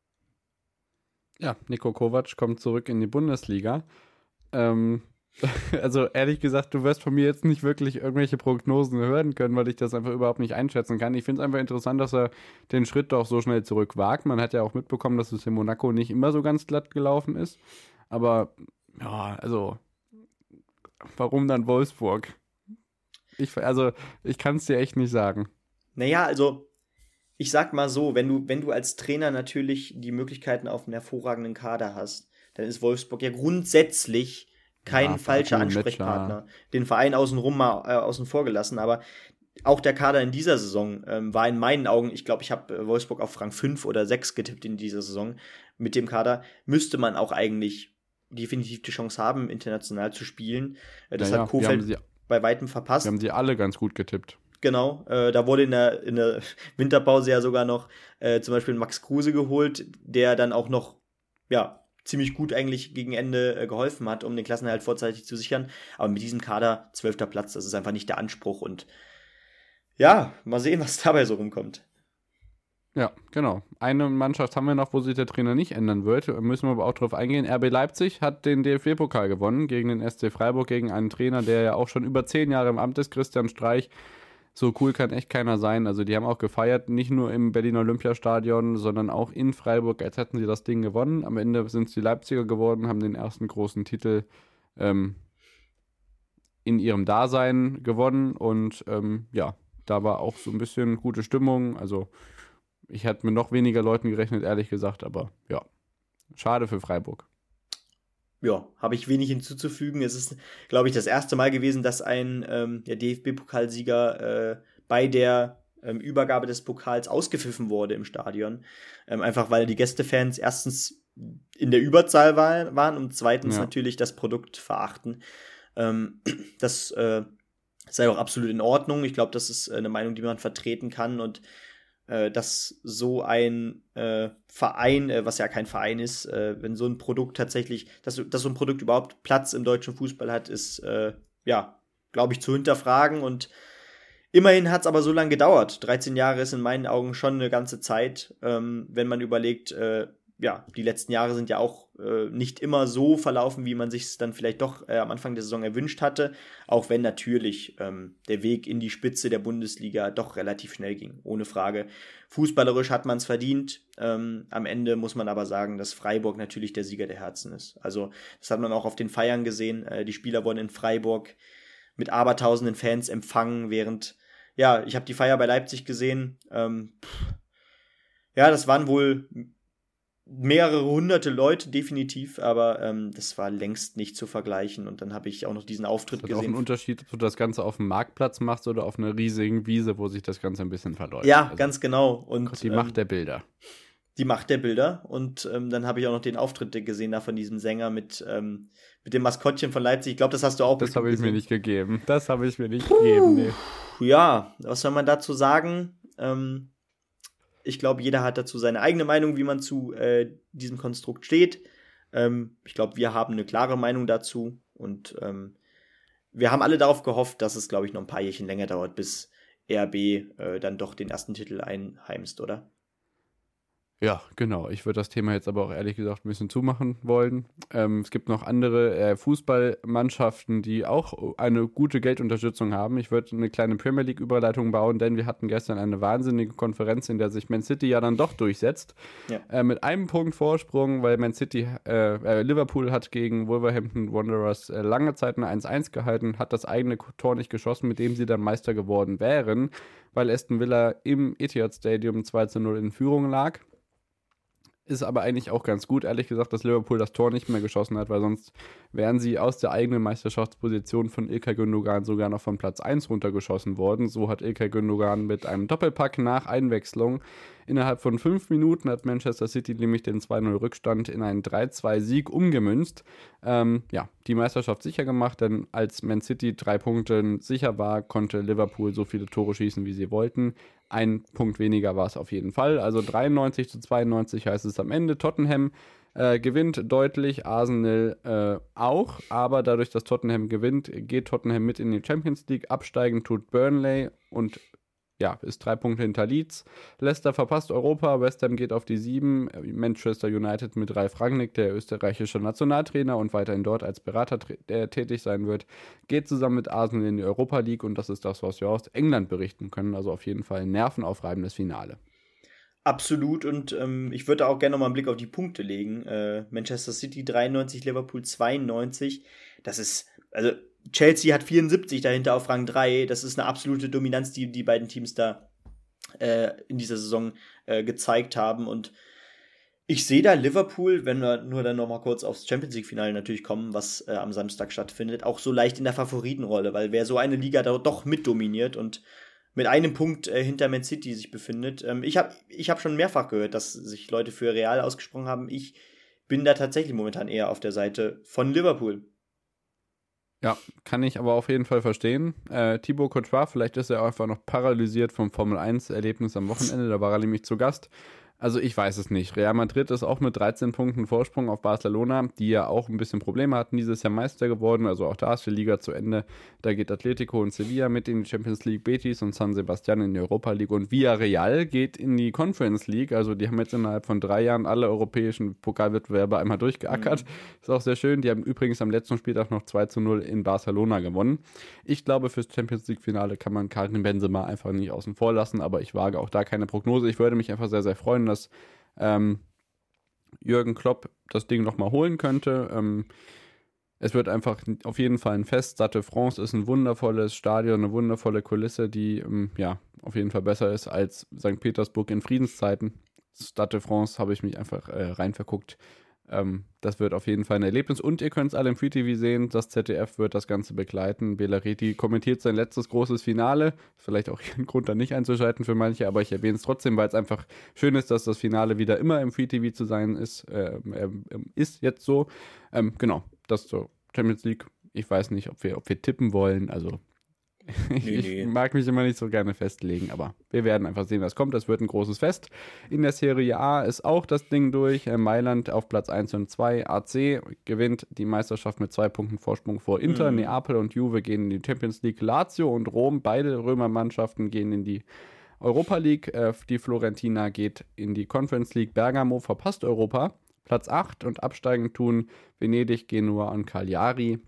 Ja, Niko Kovac kommt zurück in die Bundesliga. Ähm, also ehrlich gesagt, du wirst von mir jetzt nicht wirklich irgendwelche Prognosen hören können, weil ich das einfach überhaupt nicht einschätzen kann. Ich finde es einfach interessant, dass er den Schritt doch so schnell zurück wagt. Man hat ja auch mitbekommen, dass es in Monaco nicht immer so ganz glatt gelaufen ist. Aber ja, also warum dann Wolfsburg? Ich, also ich kann es dir echt nicht sagen. Naja, also ich sag mal so, wenn du, wenn du als Trainer natürlich die Möglichkeiten auf einen hervorragenden Kader hast, dann ist Wolfsburg ja grundsätzlich kein Ja, falscher Baku, Ansprechpartner. Metscher. Den Verein außenrum mal äh, außen vor gelassen, aber auch der Kader in dieser Saison ähm, war in meinen Augen, ich glaube, ich habe äh, Wolfsburg auf Rang fünf oder sechs getippt in dieser Saison. Mit dem Kader müsste man auch eigentlich definitiv die Chance haben, international zu spielen. Äh, das Naja, hat wir haben Kohfeldt sie- bei weitem verpasst. Wir haben sie alle ganz gut getippt. Genau, äh, da wurde in der, in der Winterpause ja sogar noch äh, zum Beispiel Max Kruse geholt, der dann auch noch, ja, ziemlich gut eigentlich gegen Ende äh, geholfen hat, um den Klassenerhalt vorzeitig zu sichern. Aber mit diesem Kader zwölfter Platz, das ist einfach nicht der Anspruch. Und ja, mal sehen, was dabei so rumkommt. Ja, genau. Eine Mannschaft haben wir noch, wo sich der Trainer nicht ändern wird. Müssen wir aber auch drauf eingehen. R B Leipzig hat den D F B-Pokal gewonnen gegen den S C Freiburg, gegen einen Trainer, der ja auch schon über zehn Jahre im Amt ist, Christian Streich. So cool kann echt keiner sein. Also die haben auch gefeiert, nicht nur im Berliner Olympiastadion, sondern auch in Freiburg, als hätten sie das Ding gewonnen. Am Ende sind es die Leipziger geworden, haben den ersten großen Titel ähm, in ihrem Dasein gewonnen. Und ähm, ja, da war auch so ein bisschen gute Stimmung. Also ich hätte mit noch weniger Leuten gerechnet, ehrlich gesagt, aber ja, schade für Freiburg. Ja, habe ich wenig hinzuzufügen. Es ist, glaube ich, das erste Mal gewesen, dass ein ähm, der D F B-Pokalsieger äh, bei der ähm, Übergabe des Pokals ausgepfiffen wurde im Stadion. Ähm, einfach weil die Gästefans erstens in der Überzahl war, waren und zweitens Ja. natürlich das Produkt verachten. Ähm, das äh, sei auch absolut in Ordnung. Ich glaube, das ist äh, eine Meinung, die man vertreten kann und äh, dass so ein äh, Verein, äh, was ja kein Verein ist, äh, wenn so ein Produkt tatsächlich, dass, dass so ein Produkt überhaupt Platz im deutschen Fußball hat, ist, äh, ja, glaube ich, zu hinterfragen. Und immerhin hat es aber so lange gedauert. dreizehn Jahre ist in meinen Augen schon eine ganze Zeit, ähm, wenn man überlegt, äh, ja, die letzten Jahre sind ja auch äh, nicht immer so verlaufen, wie man sich es dann vielleicht doch äh, am Anfang der Saison erwünscht hatte, auch wenn natürlich ähm, der Weg in die Spitze der Bundesliga doch relativ schnell ging, ohne Frage. Fußballerisch hat man es verdient, ähm, am Ende muss man aber sagen, dass Freiburg natürlich der Sieger der Herzen ist. Also das hat man auch auf den Feiern gesehen, äh, die Spieler wurden in Freiburg mit abertausenden Fans empfangen, während, ja, ich habe die Feier bei Leipzig gesehen, ähm, pff, ja, das waren wohl mehrere hunderte Leute, definitiv, aber ähm, das war längst nicht zu vergleichen. Und dann habe ich auch noch diesen Auftritt Das ist auch gesehen. ein Unterschied, ob du das Ganze auf dem Marktplatz machst oder auf einer riesigen Wiese, wo sich das Ganze ein bisschen verläuft. Ja, Also, ganz genau. Und die ähm, Macht der Bilder. die Macht der Bilder. Und ähm, dann habe ich auch noch den Auftritt gesehen da von diesem Sänger mit, ähm, mit dem Maskottchen von Leipzig. Ich glaube, das hast du auch Das habe ich gesehen. mir nicht gegeben. Das habe ich mir nicht gegeben, nee. Ja, was soll man dazu sagen? Ähm, ich glaube, jeder hat dazu seine eigene Meinung, wie man zu äh, diesem Konstrukt steht. Ähm, ich glaube, wir haben eine klare Meinung dazu. Und ähm, wir haben alle darauf gehofft, dass es, glaube ich, noch ein paar Jährchen länger dauert, bis R B äh, dann doch den ersten Titel einheimst, oder? Ja, genau. Ich würde das Thema jetzt aber auch ehrlich gesagt ein bisschen zumachen wollen. Ähm, es gibt noch andere äh, Fußballmannschaften, die auch eine gute Geldunterstützung haben. Ich würde eine kleine Premier League-Überleitung bauen, denn wir hatten gestern eine wahnsinnige Konferenz, in der sich Man City ja dann doch durchsetzt. Ja. Äh, mit einem Punkt Vorsprung, weil Man City, äh, äh, Liverpool hat gegen Wolverhampton Wanderers äh, lange Zeit eine eins eins gehalten, hat das eigene Tor nicht geschossen, mit dem sie dann Meister geworden wären, weil Aston Villa im Etihad Stadium zwei zu null in Führung lag. Ist aber eigentlich auch ganz gut, ehrlich gesagt, dass Liverpool das Tor nicht mehr geschossen hat, weil sonst wären sie aus der eigenen Meisterschaftsposition von İlkay Gündoğan sogar noch von Platz eins runtergeschossen worden. So hat İlkay Gündoğan mit einem Doppelpack nach Einwechslung innerhalb von fünf Minuten hat Manchester City nämlich den zwei null Rückstand in einen drei zwei Sieg umgemünzt. Ähm, ja, die Meisterschaft sicher gemacht, denn als Man City drei Punkte sicher war, konnte Liverpool so viele Tore schießen, wie sie wollten. Ein Punkt weniger war es auf jeden Fall. Also dreiundneunzig zu zweiundneunzig heißt es am Ende. Tottenham äh, gewinnt deutlich, Arsenal äh, auch. Aber dadurch, dass Tottenham gewinnt, geht Tottenham mit in die Champions League. Absteigen tut Burnley und ja, ist drei Punkte hinter Leeds. Leicester verpasst Europa, West Ham geht auf die sieben. Manchester United mit Ralf Rangnick, der österreichische Nationaltrainer und weiterhin dort als Berater äh, tätig sein wird, geht zusammen mit Arsenal in die Europa League und das ist das, was wir aus England berichten können. Also auf jeden Fall ein nervenaufreibendes Finale. Absolut und ähm, ich würde auch gerne noch mal einen Blick auf die Punkte legen. Äh, Manchester City dreiundneunzig, Liverpool zweiundneunzig. Das ist, also Chelsea hat vierundsiebzig dahinter auf Rang drei. Das ist eine absolute Dominanz, die die beiden Teams da äh, in dieser Saison äh, gezeigt haben. Und ich sehe da Liverpool, wenn wir nur dann noch mal kurz aufs Champions-League-Finale natürlich kommen, was äh, am Samstag stattfindet, auch so leicht in der Favoritenrolle, weil wer so eine Liga da doch mitdominiert und mit einem Punkt äh, hinter Man City sich befindet. Ähm, ich habe ich hab schon mehrfach gehört, dass sich Leute für Real ausgesprochen haben. Ich bin da tatsächlich momentan eher auf der Seite von Liverpool. Ja, kann ich aber auf jeden Fall verstehen. Äh, Thibaut Courtois, vielleicht ist er auch einfach noch paralysiert vom Formel eins Erlebnis am Wochenende, da war er nämlich zu Gast. Also ich weiß es nicht. Real Madrid ist auch mit dreizehn Punkten Vorsprung auf Barcelona, die ja auch ein bisschen Probleme hatten, dieses Jahr Meister geworden. Also auch da ist die Liga zu Ende. Da geht Atletico und Sevilla mit in die Champions League, Betis und San Sebastian in die Europa League und Villarreal geht in die Conference League. Also die haben jetzt innerhalb von drei Jahren alle europäischen Pokalwettbewerbe einmal durchgeackert. Mhm. Ist auch sehr schön. Die haben übrigens am letzten Spieltag noch zwei zu null in Barcelona gewonnen. Ich glaube, fürs Champions League Finale kann man Karim Benzema einfach nicht außen vor lassen, aber ich wage auch da keine Prognose. Ich würde mich einfach sehr, sehr freuen, dass ähm, Jürgen Klopp das Ding nochmal holen könnte. Ähm, es wird einfach auf jeden Fall ein Fest. Stade de France ist ein wundervolles Stadion, eine wundervolle Kulisse, die ähm, ja auf jeden Fall besser ist als Sankt Petersburg in Friedenszeiten. Stade de France habe ich mich einfach äh, rein verguckt. Ähm, das wird auf jeden Fall ein Erlebnis und ihr könnt es alle im Free T V sehen, das Z D F wird das Ganze begleiten. Belareti kommentiert sein letztes großes Finale, vielleicht auch hier ein Grund da nicht einzuschalten für manche, aber ich erwähne es trotzdem, weil es einfach schön ist, dass das Finale wieder immer im Free T V zu sein ist, äh, äh, ist jetzt so. Ähm, genau, das zur Champions League. Ich weiß nicht, ob wir, ob wir tippen wollen, also Nee, ich nee. mag mich immer nicht so gerne festlegen, aber wir werden einfach sehen, was kommt. Das wird ein großes Fest. In der Serie A ist auch das Ding durch. Mailand auf Platz eins und zwei. A C gewinnt die Meisterschaft mit zwei Punkten Vorsprung vor Inter. Mhm. Neapel und Juve gehen in die Champions League. Lazio und Rom, beide Römermannschaften, gehen in die Europa League. Die Florentina geht in die Conference League. Bergamo verpasst Europa. Platz acht und absteigen tun Venedig, Genua und Cagliari.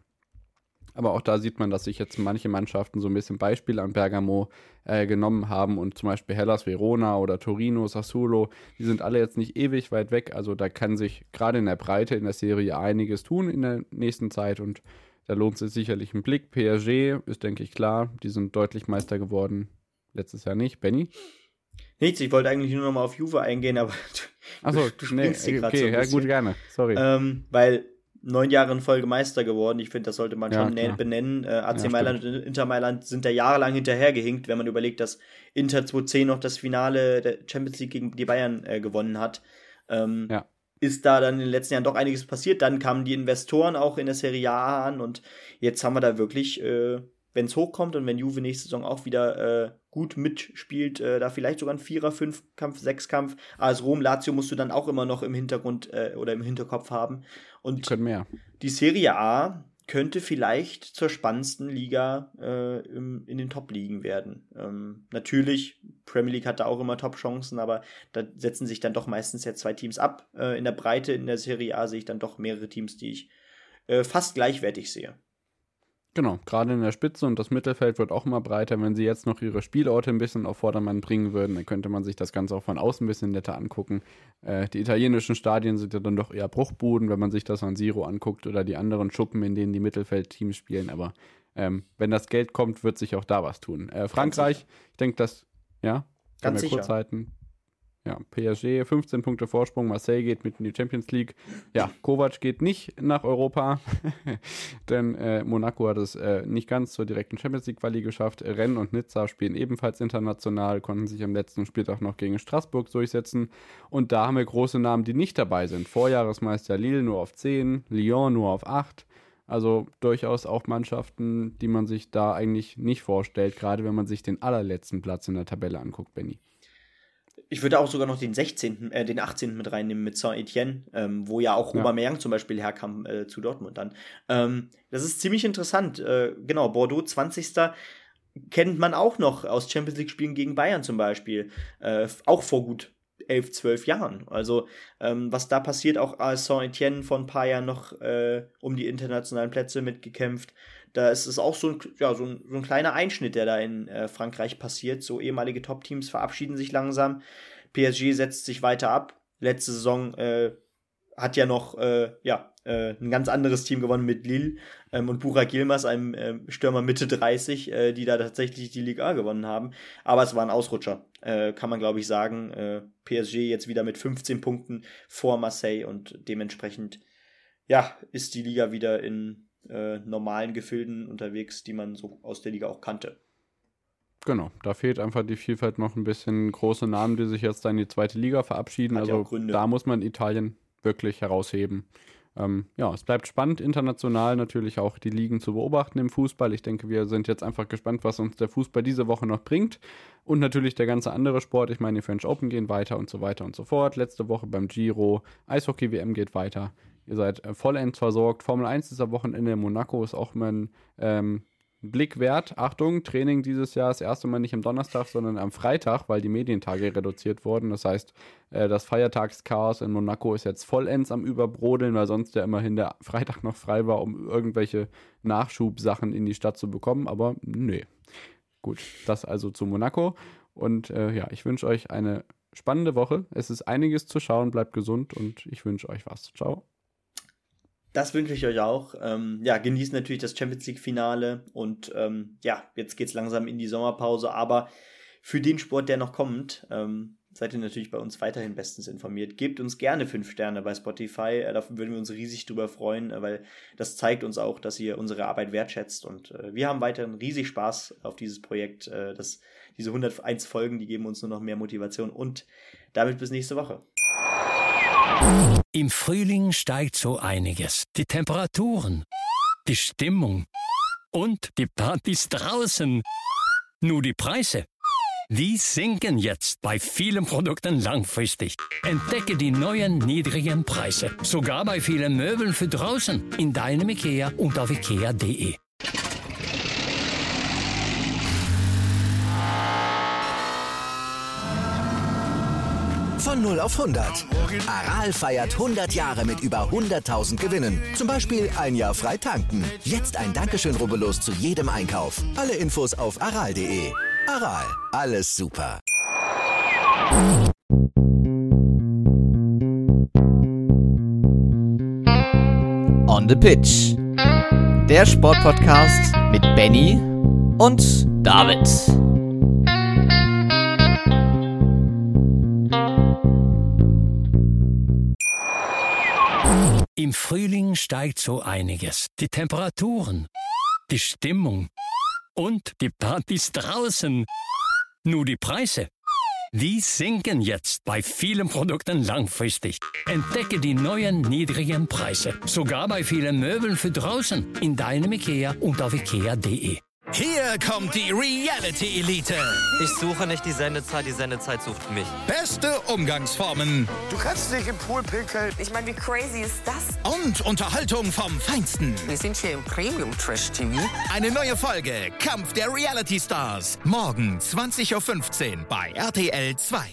Aber auch da sieht man, dass sich jetzt manche Mannschaften so ein bisschen Beispiele an Bergamo äh, genommen haben und zum Beispiel Hellas Verona oder Torino, Sassuolo, die sind alle jetzt nicht ewig weit weg. Also da kann sich gerade in der Breite in der Serie einiges tun in der nächsten Zeit und da lohnt sich sicherlich ein Blick. P S G ist, denke ich, klar, die sind deutlich Meister geworden. Letztes Jahr nicht. Benny? Nichts, ich wollte eigentlich nur noch mal auf Juve eingehen, aber Achso, du springst nee, okay, so ja gut, gerne, sorry. Ähm, weil neun Jahre in Folge Meister geworden. Ich finde, das sollte man schon ja, benennen. Äh, A C ja, Mailand und Inter Mailand sind da jahrelang hinterhergehinkt, wenn man überlegt, dass Inter zwanzig zehn noch das Finale der Champions League gegen die Bayern äh, gewonnen hat. Ähm, ja. Ist da dann in den letzten Jahren doch einiges passiert. Dann kamen die Investoren auch in der Serie A an und jetzt haben wir da wirklich, äh, wenn es hochkommt und wenn Juve nächste Saison auch wieder äh, gut mitspielt, äh, da vielleicht sogar ein Vierer, Fünfkampf, Sechskampf. A S Rom, Lazio musst du dann auch immer noch im Hintergrund äh, oder im Hinterkopf haben. Und die können mehr. Die Serie A könnte vielleicht zur spannendsten Liga äh, im, in den Top-Ligen werden. Ähm, natürlich, Premier League hat da auch immer Top-Chancen, aber da setzen sich dann doch meistens ja zwei Teams ab. Äh, in der Breite in der Serie A sehe ich dann doch mehrere Teams, die ich äh, fast gleichwertig sehe. Genau, gerade in der Spitze und das Mittelfeld wird auch immer breiter. Wenn sie jetzt noch ihre Spielorte ein bisschen auf Vordermann bringen würden, dann könnte man sich das Ganze auch von außen ein bisschen netter angucken. Äh, die italienischen Stadien sind ja dann doch eher Bruchbuden, wenn man sich das San Siro anguckt oder die anderen Schuppen, in denen die Mittelfeldteams spielen. Aber ähm, wenn das Geld kommt, wird sich auch da was tun. Äh, Frankreich, ich denke, dass, ja, kann Ganz wir kurz sicher. halten. Ja, P S G, fünfzehn Punkte Vorsprung, Marseille geht mit in die Champions League. Ja, Kovac geht nicht nach Europa, denn äh, Monaco hat es äh, nicht ganz zur direkten Champions League-Quali geschafft. Rennes und Nizza spielen ebenfalls international, konnten sich am letzten Spieltag noch gegen Straßburg durchsetzen. Und da haben wir große Namen, die nicht dabei sind. Vorjahresmeister Lille nur auf zehn, Lyon nur auf acht. Also durchaus auch Mannschaften, die man sich da eigentlich nicht vorstellt, gerade wenn man sich den allerletzten Platz in der Tabelle anguckt, Benny. Ich würde auch sogar noch den sechzehnten, äh, den achtzehnten mit reinnehmen mit Saint-Etienne, ähm, wo ja auch Ja. Aubameyang zum Beispiel herkam äh, zu Dortmund dann. Ähm, das ist ziemlich interessant. Äh, genau, Bordeaux zwanzigster kennt man auch noch aus Champions League-Spielen gegen Bayern zum Beispiel. Äh, auch vor gut elf, zwölf Jahren. Also ähm, was da passiert, auch als Saint-Etienne vor ein paar Jahren noch äh, um die internationalen Plätze mitgekämpft. Da ist es auch so ein, ja, so ein, so ein kleiner Einschnitt, der da in äh, Frankreich passiert. So ehemalige Top-Teams verabschieden sich langsam. P S G setzt sich weiter ab. Letzte Saison äh, hat ja noch äh, ja, äh, ein ganz anderes Team gewonnen mit Lille ähm, und Burak Yilmaz, einem äh, Stürmer Mitte dreißig, äh, die da tatsächlich die Ligue A gewonnen haben. Aber es war ein Ausrutscher, äh, kann man glaube ich sagen. Äh, P S G jetzt wieder mit fünfzehn Punkten vor Marseille und dementsprechend ja, ist die Liga wieder in äh, normalen Gefilden unterwegs, die man so aus der Liga auch kannte. Genau, da fehlt einfach die Vielfalt noch ein bisschen. Große Namen, die sich jetzt dann in die zweite Liga verabschieden. Hat ja Also auch Gründe. da muss man Italien wirklich herausheben. Ähm, ja, es bleibt spannend, international natürlich auch die Ligen zu beobachten im Fußball. Ich denke, wir sind jetzt einfach gespannt, was uns der Fußball diese Woche noch bringt. Und natürlich der ganze andere Sport. Ich meine, die French Open gehen weiter und so weiter und so fort. Letzte Woche beim Giro, Eishockey-W M geht weiter. Ihr seid äh, vollends versorgt. Formel eins ist am Wochenende in Monaco, ist auch immer ein ähm, Blick wert. Achtung, Training dieses Jahr das erste Mal nicht am Donnerstag, sondern am Freitag, weil die Medientage reduziert wurden. Das heißt, äh, das Feiertagschaos in Monaco ist jetzt vollends am Überbrodeln, weil sonst ja immerhin der Freitag noch frei war, um irgendwelche Nachschubsachen in die Stadt zu bekommen. Aber nee. Gut, das also zu Monaco. Und äh, ja, ich wünsche euch eine spannende Woche. Es ist einiges zu schauen. Bleibt gesund und ich wünsche euch was. Ciao. Das wünsche ich euch auch. Ähm, ja, genießt natürlich das Champions League-Finale und ähm, ja, jetzt geht's langsam in die Sommerpause, aber für den Sport, der noch kommt, ähm, seid ihr natürlich bei uns weiterhin bestens informiert. Gebt uns gerne fünf Sterne bei Spotify, äh, da würden wir uns riesig drüber freuen, äh, weil das zeigt uns auch, dass ihr unsere Arbeit wertschätzt und äh, wir haben weiterhin riesig Spaß auf dieses Projekt. Äh, das, diese hunderteins Folgen, die geben uns nur noch mehr Motivation und damit bis nächste Woche. Im Frühling steigt so einiges. Die Temperaturen, die Stimmung und die Partys draußen. Nur die Preise, die sinken jetzt bei vielen Produkten langfristig. Entdecke die neuen niedrigen Preise. Sogar bei vielen Möbeln für draußen. In deinem IKEA und auf ikea punkt de. Von null auf hundert. Aral feiert hundert Jahre mit über hunderttausend Gewinnen. Zum Beispiel ein Jahr frei tanken. Jetzt ein Dankeschön, rubbellos zu jedem Einkauf. Alle Infos auf aral punkt de. Aral, alles super. On the Pitch. Der Sportpodcast mit Benny und David. Im Frühling steigt so einiges. Die Temperaturen, die Stimmung und die Partys draußen. Nur die Preise, die sinken jetzt bei vielen Produkten langfristig. Entdecke die neuen niedrigen Preise. Sogar bei vielen Möbeln für draußen. In deinem IKEA und auf ikea punkt de. Hier kommt die Reality Elite. Ich suche nicht die Sendezeit, die Sendezeit sucht mich. Beste Umgangsformen. Du kannst nicht im Pool pinkeln. Ich meine, wie crazy ist das? Und Unterhaltung vom Feinsten. Wir sind hier im Premium-Trash-T V. Eine neue Folge Kampf der Reality Stars. Morgen zwanzig Uhr fünfzehn bei R T L zwei.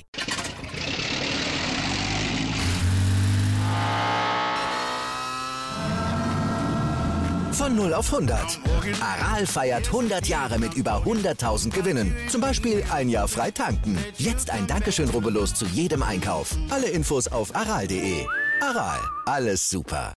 Von null auf hundert. Aral feiert hundert Jahre mit über hunderttausend Gewinnen. Zum Beispiel ein Jahr frei tanken. Jetzt ein Dankeschön, rubbellos zu jedem Einkauf. Alle Infos auf aral punkt de. Aral, alles super.